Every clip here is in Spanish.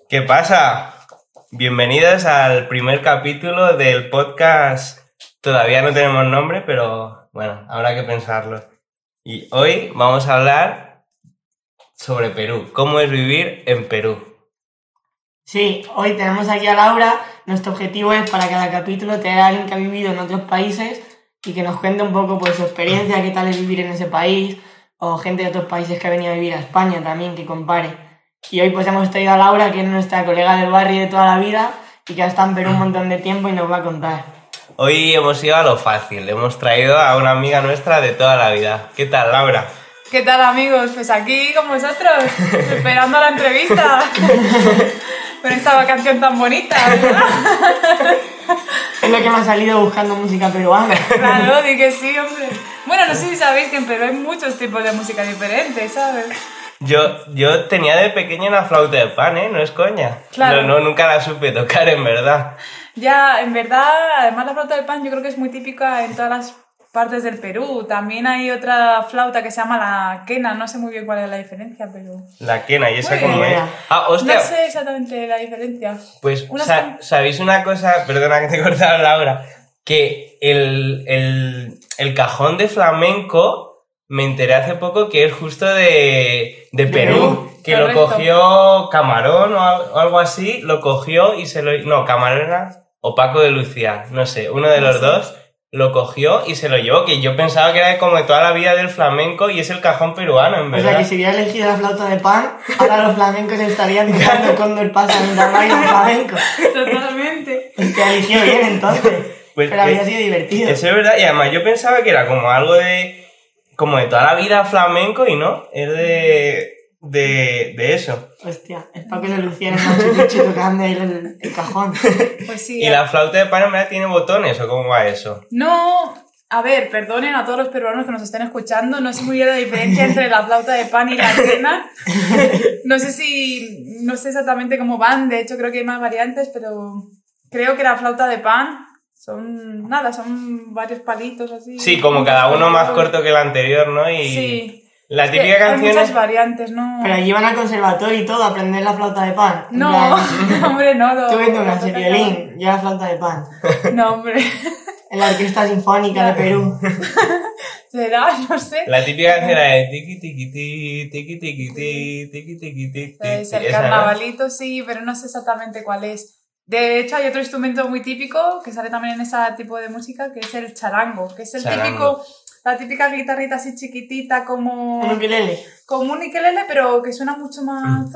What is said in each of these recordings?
¿Qué pasa? Bienvenidos al primer capítulo del podcast. Todavía no tenemos nombre, pero bueno, habrá que pensarlo. Y hoy vamos a hablar sobre Perú. ¿Cómo es vivir en Perú? Sí, hoy tenemos aquí a Laura. Nuestro objetivo es para cada capítulo tener a alguien que ha vivido en otros países y que nos cuente un poco pues, su experiencia, qué tal es vivir en ese país, o gente de otros países que ha venido a vivir a España también, que compare. Y hoy pues hemos traído a Laura, que es nuestra colega del barrio de toda la vida y que ha estado en Perú un montón de tiempo y nos va a contar. Hoy hemos ido a lo fácil. Hemos traído a una amiga nuestra de toda la vida. ¿Qué tal, Laura? ¿Qué tal, amigos? Pues aquí con vosotros, esperando la entrevista. Con esta canción tan bonita, ¿verdad? Es lo que me ha salido buscando música peruana. Claro, di que sí, hombre. Bueno, no sé si sabéis que en Perú hay muchos tipos de música diferentes, ¿sabes? Yo tenía de pequeño una flauta de pan, ¿eh? No es coña. Claro. No, nunca la supe tocar, en verdad. Ya, en verdad, además la flauta del pan yo creo que es muy típica en todas las partes del Perú. También hay otra flauta que se llama la quena, no sé muy bien cuál es la diferencia, pero... La quena, ¿y esa Muy cómo bien. es? Ah, hostia. No sé exactamente la diferencia. Pues, Unas ¿sabéis una cosa? Perdona que te he cortado, Laura. Que el cajón de flamenco me enteré hace poco que es justo de Perú. Perú, Que correcto. lo cogió Camarón o algo así, lo cogió y se lo... No, Camarón era o Paco de Lucía, no sé, uno de los dos lo cogió y se lo llevó, que yo pensaba que era como de toda la vida del flamenco y es el cajón peruano, en O verdad. sea que si hubiera elegido la flauta de pan, ahora los flamencos estarían tocando el cóndor pasa mientras baila el flamenco. Totalmente. Te eligió bien entonces. Pues, pero habría sido divertido. Eso es verdad, y además yo pensaba que era como algo de... como de toda la vida flamenco y no, es de eso. Hostia, es para que lo lucieran Machu Picchu tocando el cajón. Pues sí. ¿Y la flauta de pan en verdad tiene botones o cómo va eso? No, a ver, perdonen a todos los peruanos que nos estén escuchando, no sé muy bien la diferencia entre la flauta de pan y la quena. No sé exactamente cómo van, de hecho creo que hay más variantes, pero creo que la flauta de pan son varios palitos así. Sí, como cada uno más corto que el anterior, ¿no? Y Sí. la Es que típica canción hay muchas es... variantes, ¿no? Pero allí van al conservatorio y todo a aprender la flauta de pan. En No, plan, hombre, no. tú viendo una serie violín, yo la flauta de pan. No, hombre. En la Orquesta Sinfónica de Perú. ¿Será? No sé. La típica canción era de tiqui tiqui ti, tiqui tiqui ti, tiqui tiqui ti. Es el Esa, ¿no? carnavalito, sí, pero no sé exactamente cuál es. De hecho, hay otro instrumento muy típico que sale también en ese tipo de música, que es el charango, que es el Charango. típico, la típica guitarrita así chiquitita como Un ukelele. un ukelele, pero que suena mucho más...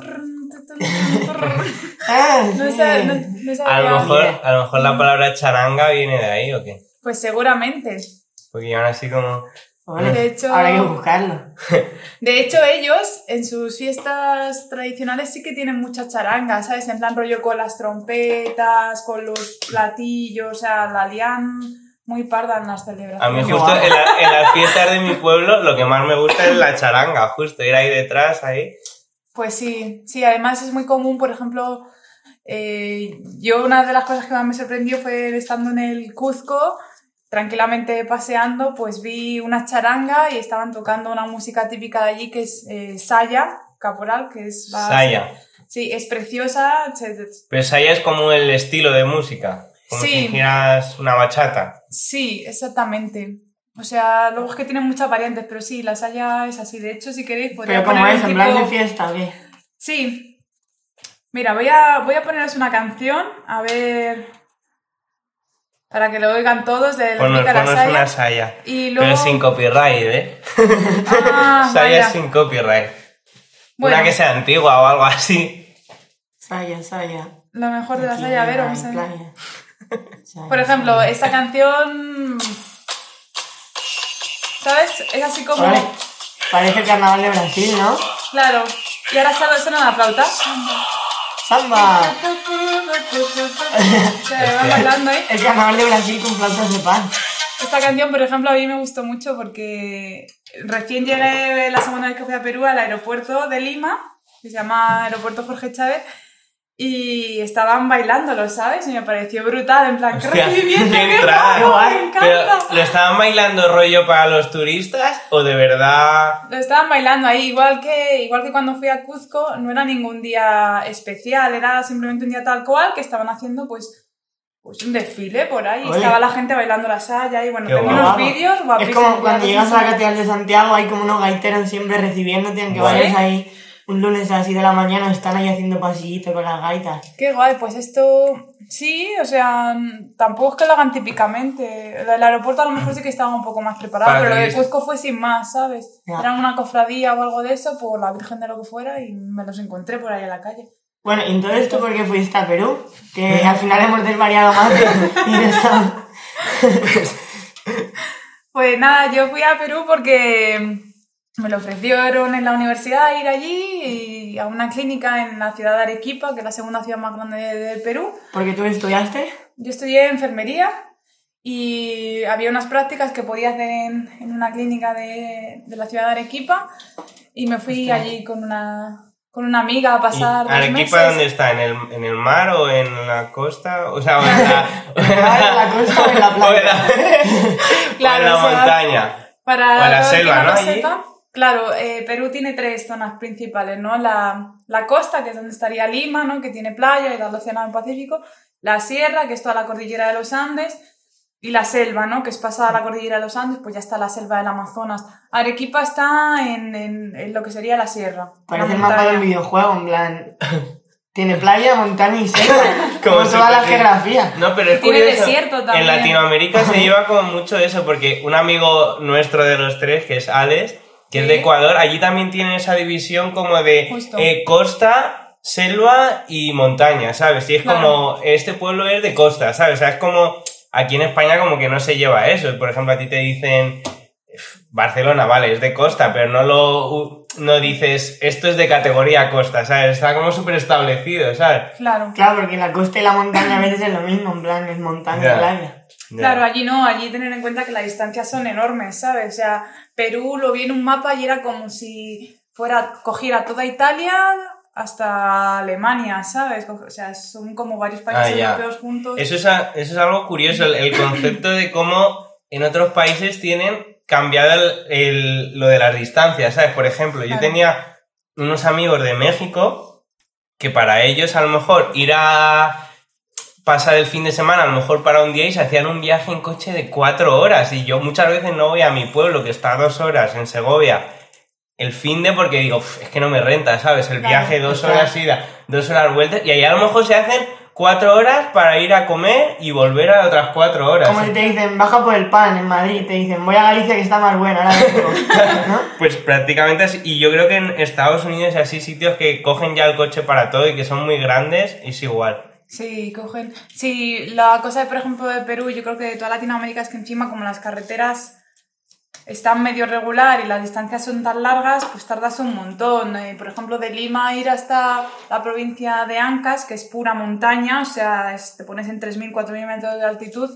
Ah, No sí. sé, no sé. A lo mejor la palabra charanga viene de ahí, ¿o qué? Pues seguramente. Porque llevan así como... Bueno, De hecho- habrá que buscarlo. De hecho, ellos en sus fiestas tradicionales sí que tienen mucha charanga, ¿sabes? En plan rollo con las trompetas, con los platillos, o sea, la lían muy parda en las celebraciones. A mí Qué justo guapo. en las fiestas de mi pueblo lo que más me gusta es la charanga, justo ir ahí detrás, ahí. Pues sí, además es muy común, por ejemplo, yo una de las cosas que más me sorprendió fue estando en el Cuzco, tranquilamente paseando, pues vi una charanga y estaban tocando una música típica de allí que es saya, caporal, que es la... Saya. Sí, es preciosa. Pero saya es como el estilo de música, como Sí. si hicieras una bachata. Sí, exactamente. O sea, luego es que tienen muchas variantes, pero sí, la saya es así. De hecho, si queréis, podría Pero como poner es, un en plan tipo- de fiesta, ¿o qué? Sí. Mira, voy a poneros una canción, a ver... Para que lo oigan todos, de la Ponos típica la saya. una saya. Y luego... Pero sin copyright, ¿eh? Ah, Saya vaya. sin copyright. Bueno, Una que sea antigua o algo así. Saya, saya. lo mejor de la saya, a ver, vamos a ver. Playa. Saya, Por ejemplo, saya. esta canción... ¿Sabes? Es así como... Vale. Parece el carnaval de Brasil, ¿no? Claro. Y ahora suena la flauta. ¡Samba! Se van bailando ahí. El carnaval de Brasil con flautas de pan. Esta canción, por ejemplo, a mí me gustó mucho porque recién llegué la segunda vez que fui a Perú al aeropuerto de Lima, que se llama Aeropuerto Jorge Chávez, y estaban bailándolo, ¿sabes? Y me pareció brutal, en plan, ¡qué Hostia, recibimiento! qué ¡Qué entrada! guapo! ¡Me encanta! Pero, ¿lo estaban bailando rollo para los turistas o de verdad...? Lo estaban bailando ahí, igual que cuando fui a Cuzco, no era ningún día especial, era simplemente un día tal cual que estaban haciendo pues un desfile por ahí. Oye. Estaba la gente bailando la saya y bueno, Qué tengo guapo. unos vídeos Es guapísimos. como cuando llegas a la Catedral de Santiago, hay como unos gaiteros siempre recibiéndote, aunque Guay. vayas ahí un lunes a las 7 de la mañana, están ahí haciendo pasillito con las gaitas. Qué guay, pues esto sí, o sea, tampoco es que lo hagan típicamente. El aeropuerto a lo mejor sí que estaba un poco más preparado, Para pero lo de turistas. Cuzco fue sin más, ¿sabes? Ya. Eran una cofradía o algo de eso, por la Virgen de lo que fuera, y me los encontré por ahí en la calle. Bueno, y entonces tú, ¿por qué fuiste a Perú? Que al final hemos desvariado más y no estamos... Pues nada, yo fui a Perú porque me lo ofrecieron en la universidad ir allí y a una clínica en la ciudad de Arequipa, que es la segunda ciudad más grande de Perú. Porque tú estudiaste. Yo estudié enfermería y había unas prácticas que podía hacer en una clínica de la ciudad de Arequipa y me fui Ostras. allí con una amiga a pasar 2 ¿Arequipa meses. dónde está? ¿En el mar o en la costa? O sea, o en la... ¿En la costa o en la playa? Claro, o en la o sea, montaña. Para O en la todo el que selva, no ¿no? lo Allí. sepa, claro, Perú tiene 3 zonas principales, ¿no? La costa, que es donde estaría Lima, ¿no? Que tiene playa y da el Océano Pacífico. La sierra, que es toda la cordillera de los Andes. Y la selva, ¿no? Que es pasada la cordillera de los Andes, pues ya está la selva del Amazonas. Arequipa está en lo que sería la sierra. Parece la el mapa de montaña. un videojuego, en plan... Tiene playa, montaña y selva. Como se toda la puede- geografía. No, pero es Tiene curioso. desierto también. En Latinoamérica se lleva como mucho eso, porque un amigo nuestro de los 3, que es Alex, que es de Sí. Ecuador, allí también tienen esa división como de Justo. costa, selva y montaña, ¿sabes? Y es Claro. como, este pueblo es de costa, ¿sabes? O sea, es como, aquí en España como que no se lleva eso. Por ejemplo, a ti te dicen, Barcelona, vale, es de costa, pero no dices, esto es de categoría costa, ¿sabes? Está como súper establecido, ¿sabes? Claro. Claro, porque la costa y la montaña a veces es lo mismo, en plan, es montaña Ya. y playa. Claro, allí no, allí tener en cuenta que las distancias son enormes, ¿sabes? O sea, Perú lo vi en un mapa y era como si cogiera toda Italia hasta Alemania, ¿sabes? O sea, son como varios países ya. europeos juntos. Eso es algo curioso, el concepto de cómo en otros países tienen cambiado lo de las distancias, ¿sabes? Por ejemplo, yo Claro. tenía unos amigos de México que para ellos a lo mejor ir a pasar el fin de semana, a lo mejor para un día, y se hacían un viaje en coche de 4 horas. Y yo muchas veces no voy a mi pueblo, que está a 2 horas en Segovia, el fin de porque digo, es que no me renta, ¿sabes? El Claro, viaje 2 claro. horas ida, 2 horas vuelta, y ahí a lo mejor se hacen 4 horas para ir a comer y volver a otras 4 horas. Como si te dicen, baja por el pan en Madrid, te dicen, voy a Galicia que está más buena, ahora vengo, ¿no? Pues prácticamente así. Y yo creo que en Estados Unidos hay así sitios que cogen ya el coche para todo y que son muy grandes, es igual. Sí, cogen. Sí, la cosa, por ejemplo, de Perú, yo creo que de toda Latinoamérica es que encima, como las carreteras están medio regular y las distancias son tan largas, pues tardas un montón. Por ejemplo, de Lima a ir hasta la provincia de Ancash, que es pura montaña, o sea, te pones en 3.000, 4.000 metros de altitud.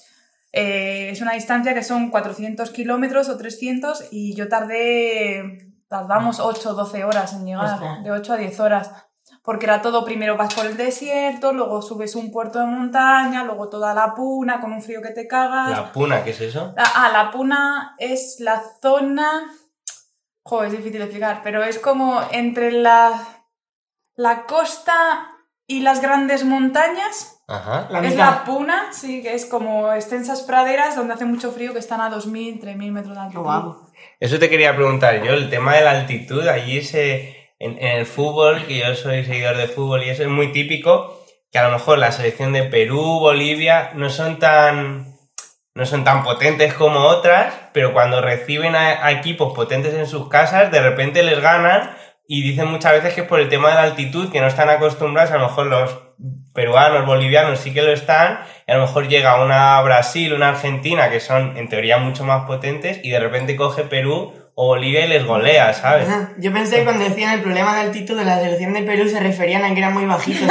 Es una distancia que son 400 kilómetros o 300 y yo tardamos 8 o 12 horas en llegar, Ostras. de 8 a 10 horas. Porque era todo, primero vas por el desierto, luego subes un puerto de montaña, luego toda la Puna con un frío que te cagas. La Puna, ¿qué es eso? La Puna es la zona... Joder, es difícil de explicar, pero es como entre la costa y las grandes montañas. Ajá. La Es mitad. la Puna, sí, que es como extensas praderas donde hace mucho frío, que están a 2.000, 3.000 metros de Qué altitud. guapo. Eso te quería preguntar yo, el tema de la altitud, allí en el fútbol, que yo soy seguidor de fútbol y eso es muy típico, que a lo mejor la selección de Perú, Bolivia, no son tan potentes como otras, pero cuando reciben a equipos potentes en sus casas, de repente les ganan y dicen muchas veces que es por el tema de la altitud, que no están acostumbrados, a lo mejor los peruanos, bolivianos sí que lo están, y a lo mejor llega una Brasil, una Argentina, que son en teoría mucho más potentes, y de repente coge Perú o Bolivia y les golea, ¿sabes? Ajá. Yo pensé que cuando decían el problema de altitud de la selección de Perú se referían a que eran muy bajitos.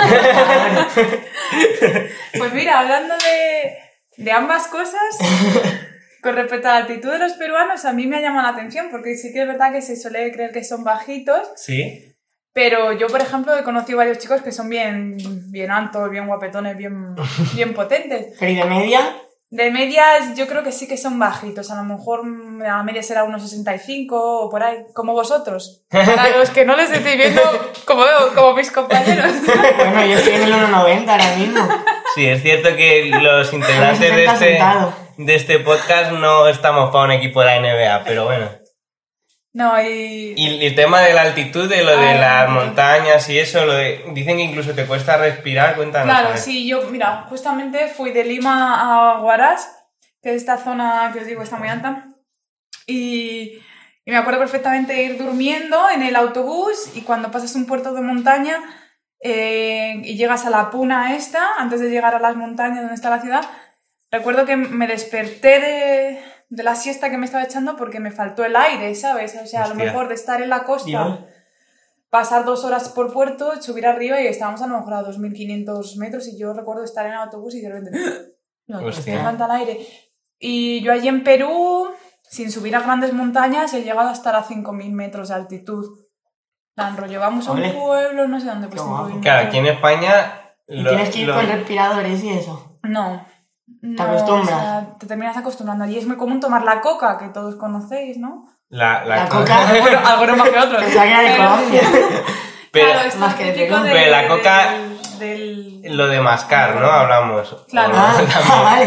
Pues mira, hablando de ambas cosas, con respecto a la altitud de los peruanos, a mí me ha llamado la atención, porque sí que es verdad que se suele creer que son bajitos, Sí. Pero yo, por ejemplo, he conocido varios chicos que son bien altos, bien guapetones, bien potentes. Pero ¿y de media? De medias yo creo que sí que son bajitos, a lo mejor la media será unos 65 o por ahí, como vosotros. Para los que no les estoy viendo como mis compañeros. Bueno, yo estoy en el 1,90 ahora mismo. Sí, es cierto que los integrantes de este podcast no estamos para un equipo de la NBA, pero bueno. No, y el tema de la altitud, de lo de las montañas y eso, dicen que incluso te cuesta respirar, cuéntanos. Claro, sí, yo, mira, justamente fui de Lima a Huaraz, que es esta zona que os digo está muy alta, y me acuerdo perfectamente de ir durmiendo en el autobús y cuando pasas un puerto de montaña y llegas a la puna esta, antes de llegar a las montañas donde está la ciudad, recuerdo que me desperté de la siesta que me estaba echando porque me faltó el aire, ¿sabes? O sea, a lo mejor de estar en la costa, pasar 2 horas por puerto, subir arriba y estábamos a lo mejor a 2.500 metros y yo recuerdo estar en el autobús y de repente me falta el aire. Y yo allí en Perú, sin subir a grandes montañas, he llegado hasta a 5.000 metros de altitud. Rollo, vamos a un pueblo, no sé dónde, pues 5.000 metros. Claro, aquí en España... ¿Y tienes que ir con respiradores y eso? No. ¿Te acostumbras? O sea, te terminas acostumbrando. Allí es muy común tomar la coca, que todos conocéis, ¿no? La coca. Algunos más que otros. Pensaba que era de Colombia. Claro, es más que típico de... Pero la coca, lo de mascar, ¿no? Hablamos. Claro. Vale.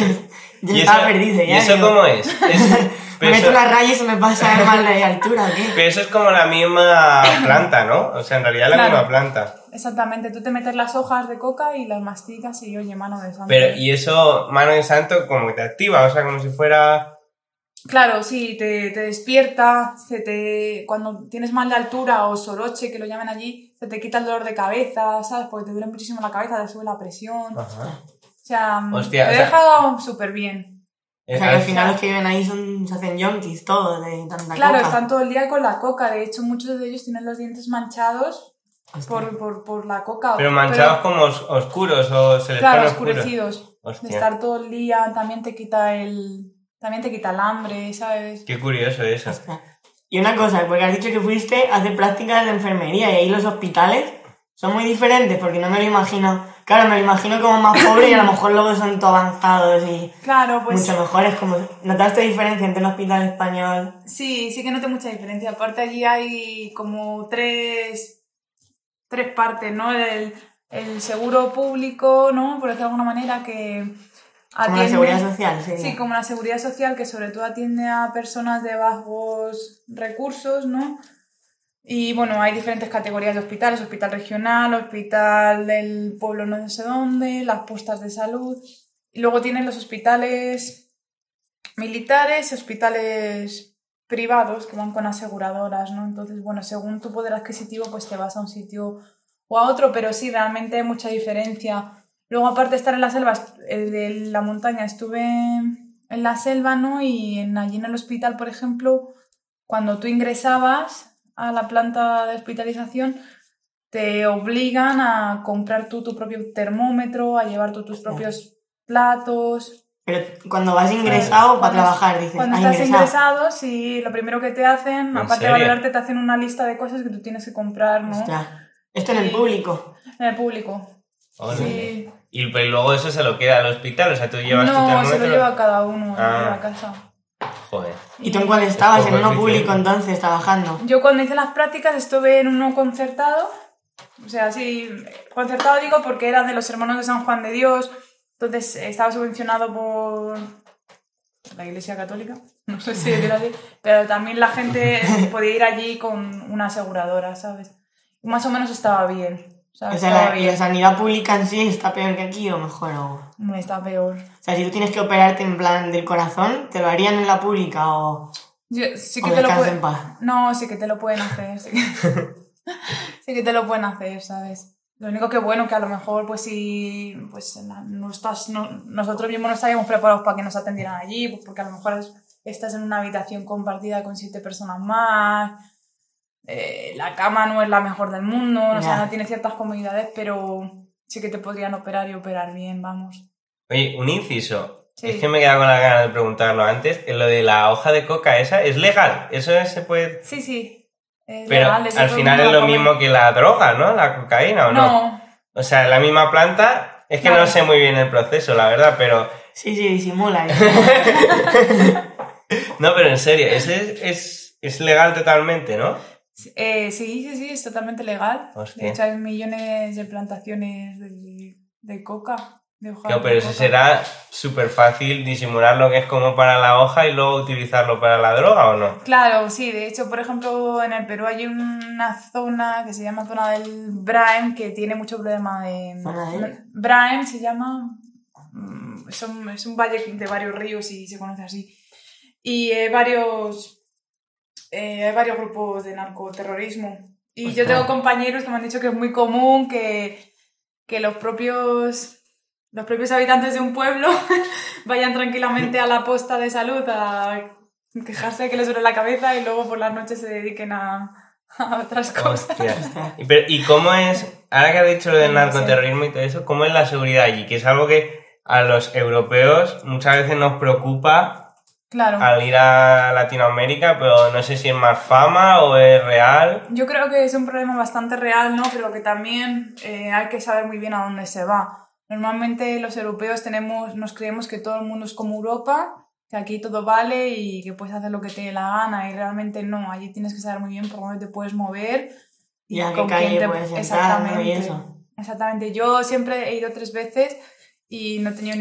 Yo estaba perdido ya. ¿Y eso cómo es? Me meto la raya y se me pasa a ver mal de altura, ¿o qué? Pero eso es como la misma planta, ¿no? O sea, en realidad es la misma planta. Exactamente, tú te metes las hojas de coca y las masticas y oye, mano de santo. Pero, y eso, mano de santo, como que te activa, o sea, como si fuera... Claro, sí, te despierta, cuando tienes mal de altura o soroche, que lo llaman allí, se te quita el dolor de cabeza, ¿sabes? Porque te duele muchísimo la cabeza, te sube la presión. Ajá. O sea, hostia, te he dejado súper bien. O sea, que al final los que viven ahí se hacen yonkis, todo, de tanta coca. Claro, están todo el día con la coca. De hecho, muchos de ellos tienen los dientes manchados por la coca. Pero manchados como oscuros o se les claro, pone oscurecidos. De estar todo el día también te quita el hambre, ¿sabes? Qué curioso eso. Y una cosa, porque has dicho que fuiste a hacer prácticas de enfermería y ahí los hospitales son muy diferentes porque no me lo imagino. Claro, me lo imagino como más pobre y a lo mejor luego son todo avanzados y claro, pues, mucho mejores. ¿Notaste diferencia entre un hospital español? Sí que noté mucha diferencia. Aparte allí hay como tres partes, ¿no? El seguro público, ¿no? Por decirlo de alguna manera, que atiende... Como la seguridad social, sería. Sí, como la seguridad social, que sobre todo atiende a personas de bajos recursos, ¿no? Y bueno, hay diferentes categorías de hospitales, hospital regional, hospital del pueblo no sé dónde, las postas de salud. Y luego tienen los hospitales militares, hospitales privados que van con aseguradoras, ¿no? Entonces, bueno, según tu poder adquisitivo, pues te vas a un sitio o a otro, pero sí, realmente hay mucha diferencia. Luego, aparte de estar en la selva, de la montaña, estuve en la selva, ¿no? Y allí en el hospital, por ejemplo, cuando tú ingresabas a la planta de hospitalización, te obligan a comprar tú tu propio termómetro, a llevar tú tus propios platos. Pero cuando vas ingresado para trabajar, dices. Cuando estás ingresado, sí, lo primero que te hacen, aparte de valorarte, te hacen una lista de cosas que tú tienes que comprar, ¿no? Ostras. ¿Esto en el público? En el público. Ole. Sí. Y luego eso se lo queda al hospital, o sea, tú llevas tu termómetro. No, se lo lleva cada uno a casa. Joder. ¿Y tú en cuál estabas? ¿En uno público entonces, trabajando? Yo cuando hice las prácticas estuve en uno concertado. O sea, sí, concertado digo porque era de los hermanos de San Juan de Dios. Entonces estaba subvencionado por la Iglesia Católica, no sé si decirlo así, pero también la gente podía ir allí con una aseguradora, ¿sabes? Y más o menos estaba bien. O sea, ¿y la sanidad pública en sí está peor que aquí o mejor? No, está peor. O sea, si tú tienes que operarte en plan del corazón, ¿te lo harían en la pública o...? Sí que te lo pueden... No, sí que te lo pueden hacer, sí que te lo pueden hacer, ¿sabes? Lo único que bueno, que a lo mejor pues si pues nosotros mismos no estaríamos preparados para que nos atendieran allí, pues porque a lo mejor estás en una habitación compartida con 7 personas más, la cama no es la mejor del mundo, o sea, no tiene ciertas comodidades, pero sí que te podrían operar y operar bien, vamos. Oye, un inciso. Sí. Es que me he quedado con las ganas de preguntarlo antes. Lo de la hoja de coca esa, ¿es legal? ¿Eso se puede...? Sí. Es Pero legal, eso al todo el final mundo es la lo come. mismo que la droga, ¿no? La cocaína, ¿o no? No, O sea, la misma planta, es que Claro. no sé muy bien el proceso, la verdad, pero... Sí, disimula. No, pero en serio, ese es legal totalmente, ¿no? sí, es totalmente legal. Hostia. De hecho, hay millones de plantaciones de coca, de hojas Claro, de pero eso coca. será súper fácil disimular lo que es como para la hoja y luego utilizarlo para la droga, ¿o no? Claro, sí, de hecho, por ejemplo, en el Perú hay una zona que se llama zona del Braem que tiene mucho problema de... ¿Zona de? Braem se llama... es un valle de varios ríos y se conoce así. Y hay varios grupos de narcoterrorismo. Y yo Ostras. tengo compañeros que me han dicho que es muy común que los propios habitantes de un pueblo vayan tranquilamente a la posta de salud a quejarse de que les duele la cabeza y luego por las noches se dediquen a otras cosas. Hostia. ¿Y cómo es, ahora que has dicho lo del No sé. narcoterrorismo y todo eso, cómo es la seguridad allí? Que es algo que a los europeos muchas veces nos preocupa Claro. al ir a Latinoamérica, pero no sé si es más fama o es real. Yo creo que es un problema bastante real, ¿no? Pero que también hay que saber muy bien a dónde se va. Normalmente los europeos nos creemos que todo el mundo es como Europa, que aquí todo vale y que puedes hacer lo que te dé la gana, y realmente no. Allí tienes que saber muy bien por dónde te puedes mover Y a qué con quién calle puedes entrar, ¿no? Exactamente. Y eso. Exactamente. Yo siempre he ido 3 veces y no he tenido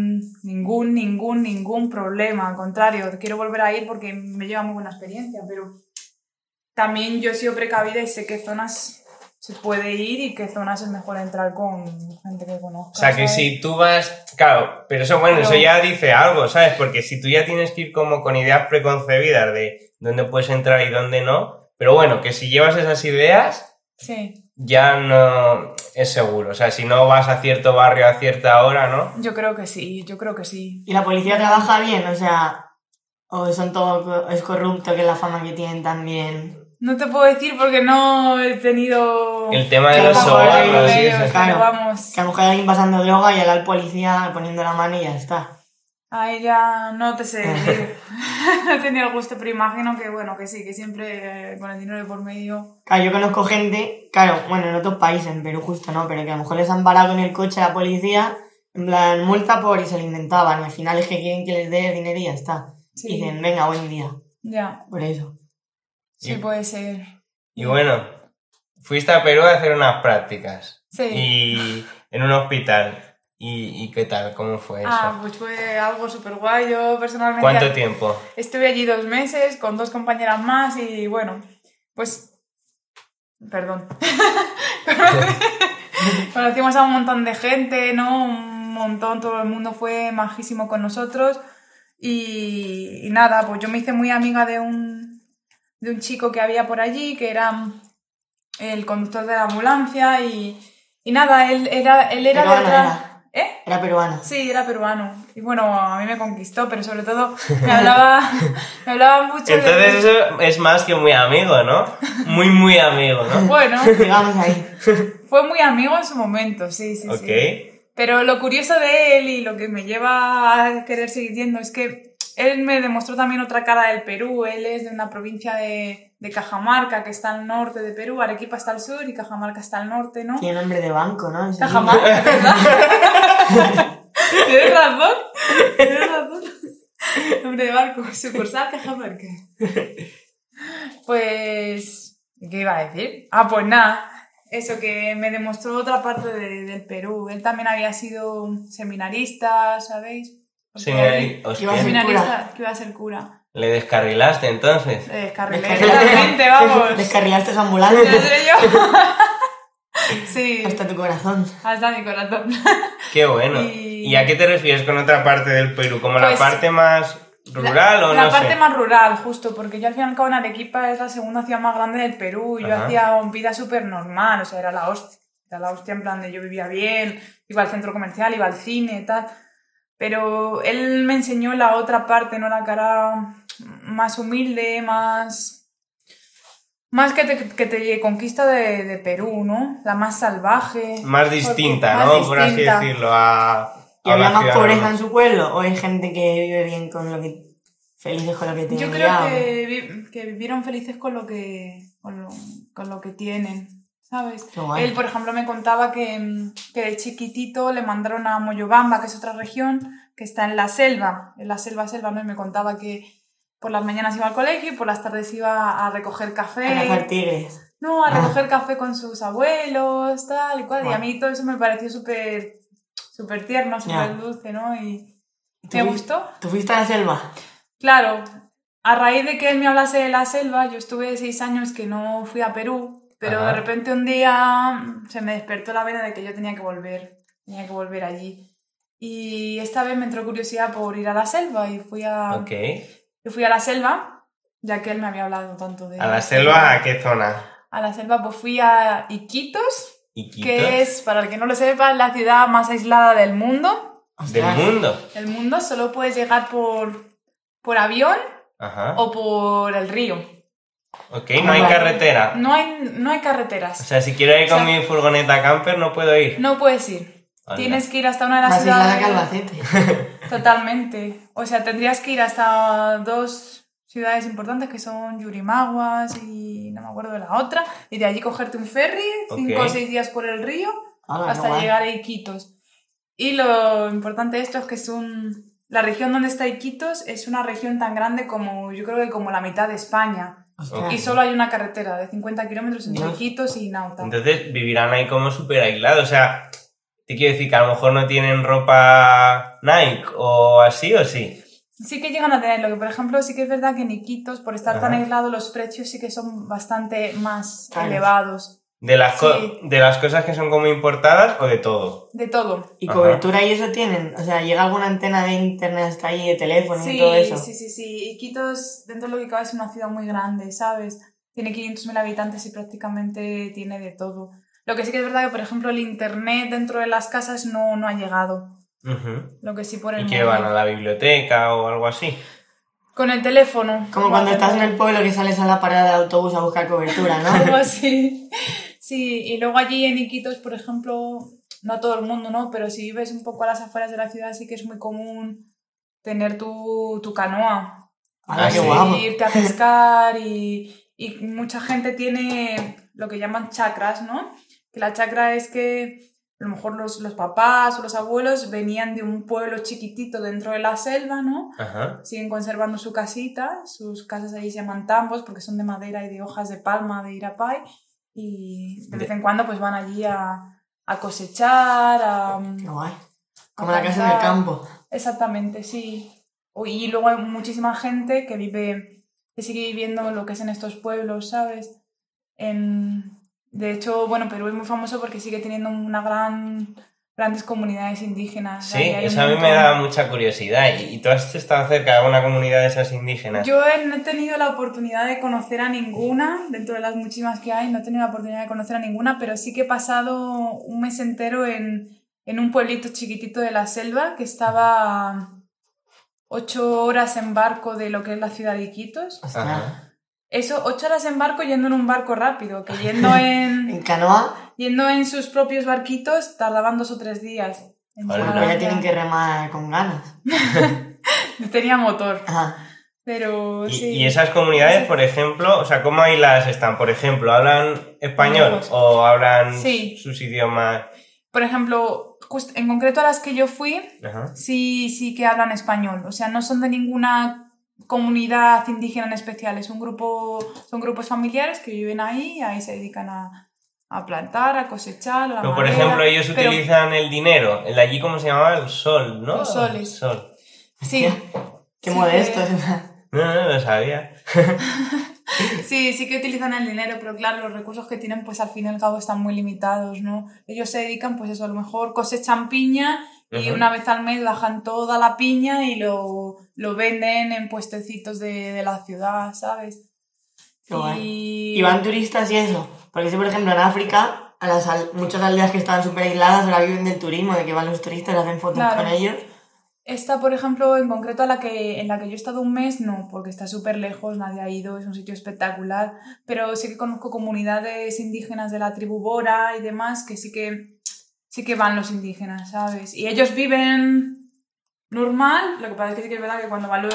ningún problema. Al contrario, quiero volver a ir porque me lleva muy buena experiencia, pero también yo he sido precavida y sé qué zonas se puede ir y qué zonas es mejor entrar con gente que conozca. O sea, que ¿sabes? si tú vas... Claro, pero eso, bueno, Pero- eso ya dice algo, ¿sabes? Porque si tú ya tienes que ir como con ideas preconcebidas de dónde puedes entrar y dónde no, pero bueno, que si llevas esas ideas, Sí, ya no es seguro. O sea, si no vas a cierto barrio a cierta hora, ¿no? yo creo que sí. ¿Y la policía trabaja bien? O sea, o son todo es corrupto, que es la fama que tienen también. No te puedo decir porque no he tenido... El tema de Claro, los joder, sobornos y ellos, eso. claro. pero vamos, Que a lo mejor hay alguien pasando droga y ahora el policía poniendo la mano y ya está. a ella no te sé decir. No he tenido el gusto, pero imagino que bueno, que sí, que siempre con el dinero de por medio... Claro, yo conozco gente, claro, bueno, en otros países, en Perú justo no, pero que a lo mejor les han parado en el coche a la policía, en plan, multa por y se lo inventaban, y al final es que quieren que les dé el dinero y ya está. Sí. Y dicen, venga, buen día, Ya, por eso. sí Y- puede ser. Y bueno, fuiste a Perú a hacer unas prácticas. Sí. Y en un hospital. ¿Y qué tal? ¿Cómo fue eso? Pues fue algo súper guay. Yo personalmente ¿Cuánto tiempo? estuve allí 2 meses con 2 compañeras más y bueno, pues... Perdón. Conocimos a un montón de gente, ¿no? Un montón, todo el mundo fue majísimo con nosotros y nada, pues yo me hice muy amiga de un chico que había por allí, que era el conductor de la ambulancia y nada, él era de Peruano otra... era. ¿Eh? Era peruano. Sí, era peruano. Y bueno, a mí me conquistó, pero sobre todo me hablaba mucho Entonces eso es más que muy amigo, ¿no? Muy amigo, ¿no? Bueno, Llegamos ahí. fue muy amigo en su momento, sí. Ok. Pero lo curioso de él y lo que me lleva a querer seguir yendo es que él me demostró también otra cara del Perú. Él es de una provincia de Cajamarca, que está al norte de Perú. Arequipa está al sur y Cajamarca está al norte, ¿no? Tiene nombre de banco, ¿no? Ese Cajamarca, ¿verdad? Tienes razón. Nombre de barco, sucursal Cajamarca. Pues... ¿Qué iba a decir? Pues nada, eso que me demostró otra parte del Perú. Él también había sido seminarista, ¿sabéis? Sí, Porque hostia. Iba a ser seminarista, que iba a ser cura. Le descarrilaste entonces. Descarrilé totalmente, vamos. Descarrilaste esa Ya ambulancia sé yo. Sí, hasta tu corazón. hasta mi corazón. Qué bueno. Y- ¿Y a qué te refieres con otra parte del Perú? ¿Como la Pues, parte más rural o no La parte sé? más rural, justo, porque yo al fin y al cabo en Arequipa es la segunda ciudad más grande del Perú y yo Ajá. hacía vida súper normal, o sea, era la hostia. Era la hostia en plan de yo vivía bien, iba al centro comercial, iba al cine y tal. Pero él me enseñó la otra parte, ¿no? La cara más humilde, más que te conquista de Perú, ¿no? La más salvaje. Más distinta, Más ¿no? Por así distinta. decirlo. A ¿Y había la más ciudad pobreza normal. en su pueblo? ¿O hay gente que vive bien con lo que... felices con lo que tienen Yo creo ya? que vivieron felices con lo que con lo que tienen, ¿sabes? Qué guay. Él, por ejemplo, me contaba que de chiquitito le mandaron a Moyobamba, que es otra región que está en la selva, ¿no? Y me contaba que por las mañanas iba al colegio y por las tardes iba a recoger café. A cazar tigres. No, a recoger café con sus abuelos, tal y cual. Guau. Y a mí todo eso me pareció súper tierno, súper dulce, ¿no? Y me gustó. ¿Tú fuiste a la selva? Claro, a raíz de que él me hablase de la selva, yo estuve 6 años que no fui a Perú, pero Ajá. de repente un día se me despertó la vena de que yo tenía que volver allí. Y esta vez me entró curiosidad por ir a la selva y fui a la selva, ya que él me había hablado tanto de... ¿A la selva a qué zona? A la selva pues fui a Iquitos, ¿Iquitos? que es, para el que no lo sepa, la ciudad más aislada del mundo. ¿Del mundo? El mundo solo puedes llegar por avión Ajá. o por el río. Ok, no hay carretera. No hay carreteras. O sea, si quiero ir con O sea, mi furgoneta camper, no puedo ir. No puedes ir. Anda. Tienes que ir hasta una de las Más aislada ciudades... que Albacete. Totalmente. O sea, tendrías que ir hasta 2 ciudades importantes que son Yurimaguas y no me acuerdo de la otra. Y de allí cogerte un ferry, 5 o 6 días por el río, Hala, hasta qué guay. llegar a Iquitos. Y lo importante de esto es que la región donde está Iquitos es una región tan grande como, yo creo que como la mitad de España. Ostras. Y solo hay una carretera de 50 kilómetros entre Dios. Iquitos y Nauta. Entonces vivirán ahí como súper aislados. O sea, te quiero decir que a lo mejor no tienen ropa Nike o así o sí. Sí que llegan a tenerlo, que por ejemplo sí que es verdad que en Iquitos, por estar tan Ajá. aislado, los precios sí que son bastante más Caros. elevados. ¿De las, Sí. de las cosas que son como importadas o de todo? De todo. ¿Y Ajá. cobertura y eso tienen? O sea, ¿llega alguna antena de internet hasta ahí, de teléfono y todo eso? Sí. Iquitos, dentro de lo que cabe, es una ciudad muy grande, ¿sabes? Tiene 500.000 habitantes y prácticamente tiene de todo. Lo que sí que es verdad que, por ejemplo, el internet dentro de las casas no ha llegado. Ujú. Lo que sí por el ¿Y que móvil. van a la biblioteca o algo así? Con el teléfono. Como cuando estás en el pueblo que sales a la parada de autobús a buscar cobertura, Algo ¿no? así. Sí, y luego allí en Iquitos, por ejemplo, no todo el mundo, ¿no? Pero si vives un poco a las afueras de la ciudad, sí que es muy común tener tu canoa. ¡Hala, qué sí. guapo! Irte a pescar y mucha gente tiene lo que llaman chacras, ¿no? Que la chacra es que a lo mejor los papás o los abuelos venían de un pueblo chiquitito dentro de la selva, ¿no? Ajá. Siguen conservando su casita, sus casas ahí se llaman tambos porque son de madera y de hojas de palma de Irapay y de vez en cuando pues van allí a cosechar, ¡Qué guay! a Como la casa en el plantar. campo. Exactamente, sí. Y luego hay muchísima gente que sigue viviendo lo que es en estos pueblos, ¿sabes? De hecho, bueno, Perú es muy famoso porque sigue teniendo grandes comunidades indígenas. Sí, Ahí hay un eso a mí me montón. da mucha curiosidad. ¿Y tú has estado cerca de alguna comunidad de esas indígenas? Yo no he tenido la oportunidad de conocer a ninguna, dentro de las muchísimas que hay, no he tenido la oportunidad de conocer a ninguna, pero sí que he pasado un mes entero en un pueblito chiquitito de la selva que estaba a 8 horas en barco de lo que es la ciudad de Iquitos. Ostras. Ajá. Eso, 8 horas en barco yendo en un barco rápido, que yendo ¿En canoa? yendo en sus propios barquitos tardaban 2 o 3 días. en Vale, llegar Pero a ya tienen que remar con ganas. Tenía motor, Ajá. pero sí. Y esas comunidades, Sí. por ejemplo, o sea, ¿cómo ahí las están? Por ejemplo, ¿hablan español Lejos. o hablan Sí. sus idiomas? Por ejemplo, en concreto a las que yo fui, Ajá. sí que hablan español. O sea, no son de ninguna comunidad indígena en especial. Son grupos familiares que viven ahí se dedican a plantar, a cosechar, a la Pero, por madera, ejemplo, ellos pero- utilizan el dinero. El de allí, ¿cómo se llamaba? El sol, ¿no? Los soles. Sol. Sí. Qué Sí modesto. que- No lo sabía. Sí que utilizan el dinero, pero claro, los recursos que tienen, pues al fin y al cabo están muy limitados, ¿no? Ellos se dedican, pues eso, a lo mejor cosechan piña y Ujú. una vez al mes bajan toda la piña y lo venden en puestecitos de la ciudad, ¿sabes? Qué guay. ¿Y van turistas y eso? Porque si, por ejemplo, en África, a muchas aldeas que estaban súper aisladas ahora viven del turismo, de que van los turistas, hacen fotos Claro. con ellos. Esta, por ejemplo, en concreto en la que yo he estado un mes, no, porque está súper lejos, nadie ha ido, es un sitio espectacular, pero sí que conozco comunidades indígenas de la tribu Bora y demás que sí que van los indígenas, ¿sabes? Y ellos viven normal, lo que pasa es que sí que es verdad que cuando van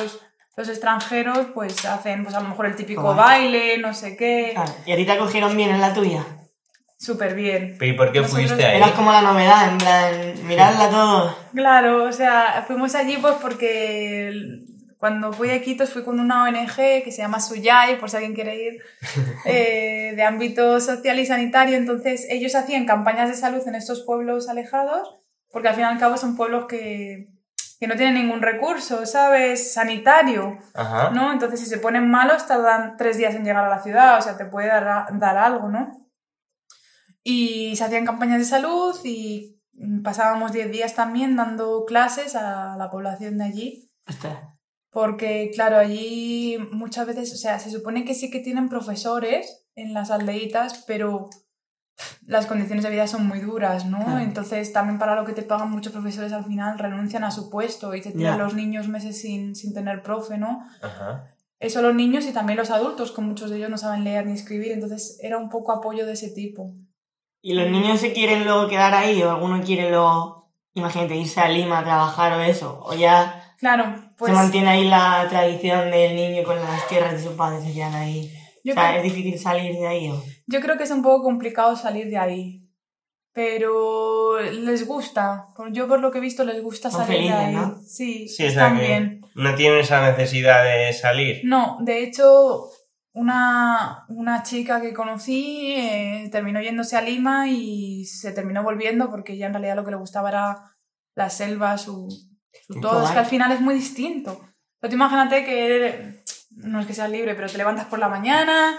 los extranjeros pues hacen pues a lo mejor el típico Guay. baile, no sé qué, Claro. ¿Y a ti te acogieron bien en la tuya? súper bien. ¿Y por qué Nosotros fuiste ahí? Eras como la novedad, en plan, miradla todo. Claro, o sea, fuimos allí pues porque cuando fui a Iquitos fui con una ONG que se llama Suyai, por si alguien quiere ir, de ámbito social y sanitario. Entonces ellos hacían campañas de salud en estos pueblos alejados, porque al fin y al cabo son pueblos que no tienen ningún recurso, ¿sabes? Sanitario, Ajá. ¿no? Entonces si se ponen malos tardan 3 días en llegar a la ciudad, o sea, te puede dar algo, ¿no? Y se hacían campañas de salud y pasábamos 10 días también dando clases a la población de allí. Ostras. Porque, claro, allí muchas veces, o sea, se supone que sí que tienen profesores en las aldeitas, pero las condiciones de vida son muy duras, ¿no? Claro. Entonces, también para lo que te pagan muchos profesores al final renuncian a su puesto y se tiran Ya. los niños meses sin tener profe, ¿no? Ajá. Eso los niños y también los adultos, que muchos de ellos no saben leer ni escribir, entonces era un poco apoyo de ese tipo. ¿Y los niños se quieren luego quedar ahí o alguno quiere luego, imagínate, irse a Lima a trabajar o eso? ¿O ya Claro, pues se mantiene ahí la tradición del niño con las tierras de su padre, se quedan ahí? Yo O sea, creo- ¿es difícil salir de ahí o...? yo creo que es un poco complicado salir de ahí, pero les gusta. Yo por lo que he visto les gusta Son salir de felices, ahí. ¿no? Sí, Sí, o sea están que bien. no tienen esa necesidad de salir. No, de hecho, una chica que conocí terminó yéndose a Lima y se terminó volviendo porque ella en realidad lo que le gustaba era la selva, su Qué todo. Es guay. que al final es muy distinto. Pero tú imagínate que no es que seas libre, pero te levantas por la mañana,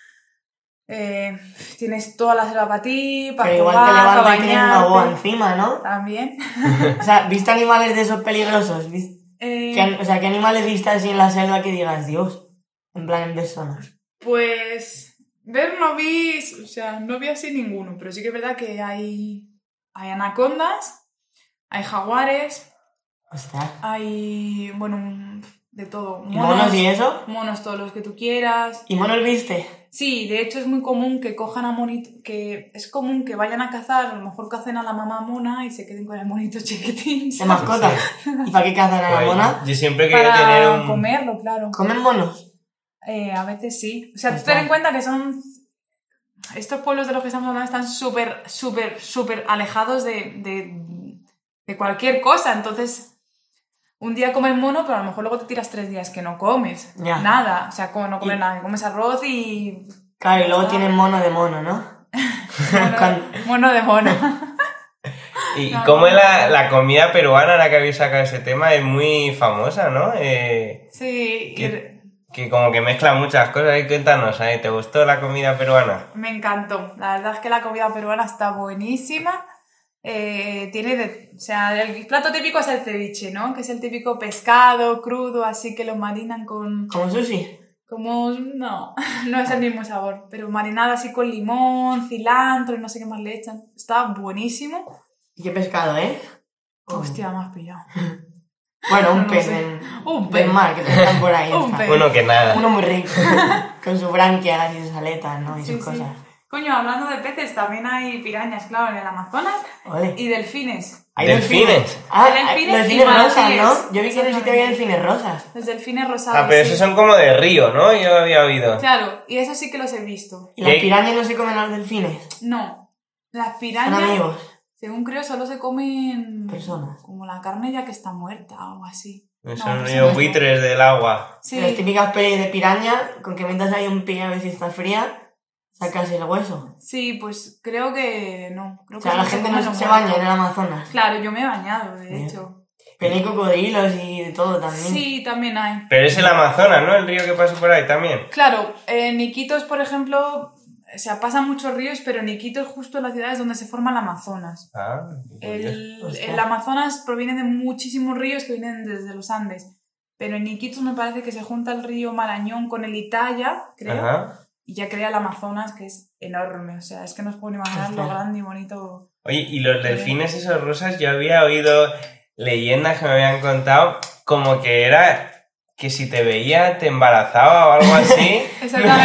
tienes toda la selva para ti, para Pero igual jugar, te para levantas y tienes una boa bañarte. encima, ¿no? También. O sea, ¿viste animales de esos peligrosos? O sea, ¿qué animales viste así en la selva que digas, Dios? En plan, en personas. Pues ver no vi, o sea, no vi así ninguno, pero sí que es verdad que hay anacondas, hay jaguares, Ostras. hay, bueno, de todo. ¿Y monos y eso? Monos todos los que tú quieras. ¿Y monos viste? Sí, de hecho es muy común que cojan a monitos, que es común que vayan a cazar, a lo mejor cacen a la mamá mona y se queden con el monito chiquitín, ¿De ¿sabes? mascota? ¿Y para qué cazan a la Guay. mona? Yo siempre quería tener Para un... comerlo, claro. ¿Comen monos? A veces sí. O sea, tú Está. ten en cuenta que son... Estos pueblos de los que estamos hablando están súper alejados de cualquier cosa. Entonces, un día comes mono, pero a lo mejor luego te tiras 3 días que no comes Ya. nada. O sea, no comes Y- nada. Comes arroz y... Claro, y luego Está. tienen mono de mono, ¿no? Mono de mono. ¿Y No, cómo no, es la comida peruana, la que habéis sacado ese tema? Es muy famosa, ¿no? Sí, Que como que mezcla muchas cosas. Y cuéntanos, ¿te gustó la comida peruana? me encantó. La verdad es que la comida peruana está buenísima. O sea, el plato típico es el ceviche, ¿no? Que es el típico pescado crudo, así que lo marinan con... ¿Como sushi? Como... No, no es el mismo sabor, pero marinado así con limón, cilantro y no sé qué más le echan. Está buenísimo. ¿Y qué pescado, eh? Hostia, me has pillado. Bueno, un No pez sé. en... Un del pez. mar, que te están por ahí. ya Un está. pez. Uno que nada. Uno muy rico. Con sus branquias y sus aletas, ¿no? Y Sí, sus sí. cosas. Coño, hablando de peces, también hay pirañas, claro, en el Amazonas Ole. y delfines. ¿Hay ¿Delfines? Ah, Delfines los y delfines rosas, maravillas. ¿no? Yo vi que en el sitio había delfines rosas. Los delfines rosados. Ah, pero sí. esos son como de río, ¿no? Yo había oído. Claro, y eso sí que los he visto. ¿Y las ¿Y? pirañas no se comen a los delfines? No, las Son pirañas, amigos. según creo, solo se comen Personas. como la carne ya que está muerta o algo así. Son pues los no. buitres del agua. Sí, Las típicas pelis de piraña, con que metas ahí un pie a ver si está fría, sacas el hueso. sí, pues creo que no. Creo O que sea, la solo gente comen no lo se muerto. baña en el Amazonas. Claro, yo me he bañado, de Bien. hecho. Pero hay cocodrilos y de todo también. Sí, también hay. Pero es el Amazonas, ¿no? El río que pasa por ahí también. Claro, en Iquitos, por ejemplo, o sea, pasan muchos ríos, pero en Iquitos justo la ciudad es donde se forma el Amazonas. Ah, Hostia. El Amazonas proviene de muchísimos ríos que vienen desde los Andes, pero en Iquitos me parece que se junta el río Marañón con el Italia, creo, Ajá. y ya crea el Amazonas, que es enorme. O sea, es que no os puedo ni imaginar lo Hostia. grande y bonito. Oye, y los delfines esos rosas, yo había oído leyendas que me habían contado como que era que si te veía te embarazaba o algo así.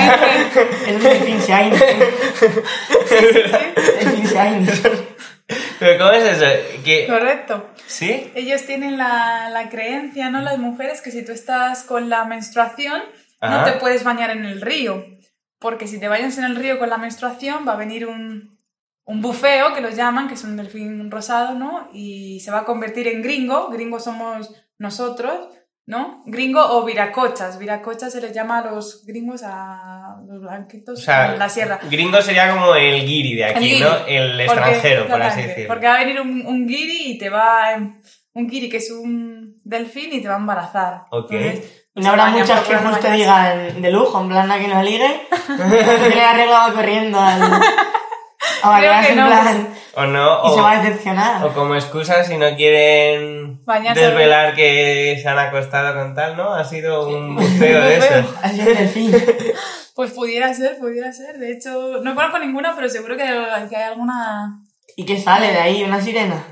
Exactamente. Es un delfín shiny. Delfín shiny. ¿Pero cómo es eso? Correcto. ¿Sí? Ellos tienen la creencia, ¿no? Las mujeres, que si tú estás con la menstruación, Ajá. no te puedes bañar en el río. Porque si te bañas en el río con la menstruación, va a venir un bufeo, que los llaman, que es un delfín rosado, ¿no? Y se va a convertir en gringo. Gringos somos nosotros, ¿no? Gringo o viracochas. Viracochas se les llama a los gringos, a los blanquitos, O sea, en la sierra. Gringo sería como el guiri de aquí, El guiri, ¿no? El extranjero, por así exactamente, decirlo. Porque va a venir un guiri y te va... Un guiri que es un delfín y te va a embarazar. Ok. Entonces, No habrá muchas que por justo bañarse. digan de lujo, en plan a que lo ligue. Que le arreglaba corriendo a bañarse que no, en plan. O no, Y se o, va decepcionada. o como excusa si no quieren Bañarse. desvelar que se han acostado con tal, ¿no? Ha sido un buceo de eso. Así es el fin. Pues pudiera ser. De hecho, no conozco ninguna, pero seguro que hay alguna... ¿Y qué sale de ahí? ¿Una sirena?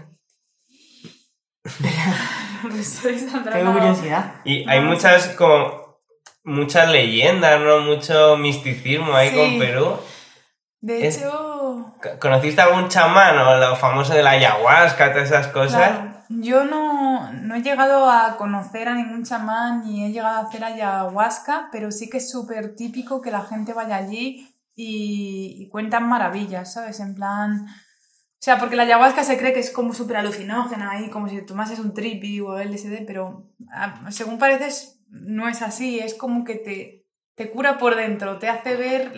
Qué curiosidad. Y hay muchas leyendas, ¿no? Mucho misticismo ahí Sí. con Perú. De Es- hecho... ¿Conociste algún chamán o lo famoso de la ayahuasca, todas esas cosas? Claro, yo no he llegado a conocer a ningún chamán ni he llegado a hacer ayahuasca, pero sí que es súper típico que la gente vaya allí y cuentan maravillas, ¿sabes? En plan... O sea, porque la ayahuasca se cree que es como súper alucinógena ahí, como si tomases un trippy o LSD, pero según pareces no es así, es como que te cura por dentro, te hace ver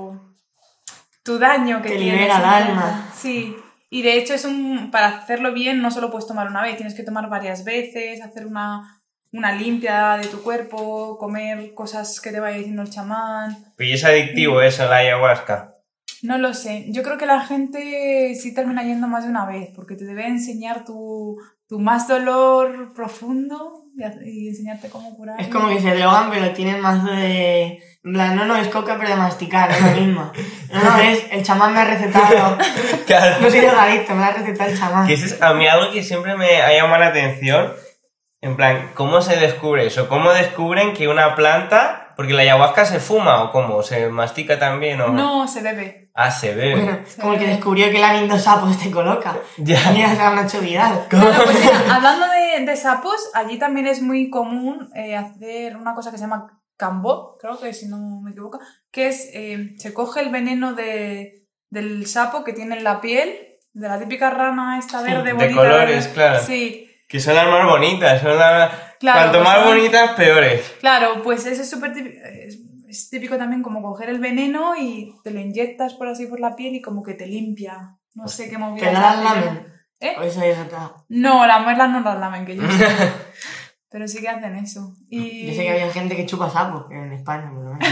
tu daño que Te tienes. libera el en alma. cuenta. Sí, y de hecho para hacerlo bien no solo puedes tomar una vez, tienes que tomar varias veces, hacer una limpia de tu cuerpo, comer cosas que te vaya diciendo el chamán. ¿Y es adictivo eso, la ayahuasca? No lo sé. Yo creo que la gente sí termina yendo más de una vez, porque te debe enseñar tu más dolor profundo y enseñarte cómo curar. Es como que se drogan, pero tienen más de... En plan, no, es coca, pero de masticar, es lo mismo. No, es el chamán me ha recetado. Claro. No soy drogadicto, me ha recetado el chamán. Que eso es a mí algo que siempre me ha llamado la atención. En plan, ¿cómo se descubre eso? ¿Cómo descubren que una planta... Porque la ayahuasca se fuma o cómo, se mastica también o... No, se bebe. Ah, se bebe. Bueno, como el que descubrió que la sapos te coloca. Ya. Mira, se han hecho Vidal. Bueno, pues mira, hablando de sapos, allí también es muy común hacer una cosa que se llama cambó, creo que si no me equivoco, que es, se coge el veneno del sapo que tiene en la piel, de la típica rana esta verde de bonita. colores, claro. Sí, Que son las más bonitas, son las... Claro, Cuanto pues más son- bonitas, peores. claro, pues eso es súper típico. Es típico también como coger el veneno y te lo inyectas por así por la piel y como que te limpia. No sé qué movida. ¿Que no las lamen? ¿Eh? O eso es otra. No, las muelas no las lamen, que yo sé. Pero sí que hacen eso. Y Yo sé que había gente que chupa sapos, que en España, por lo menos.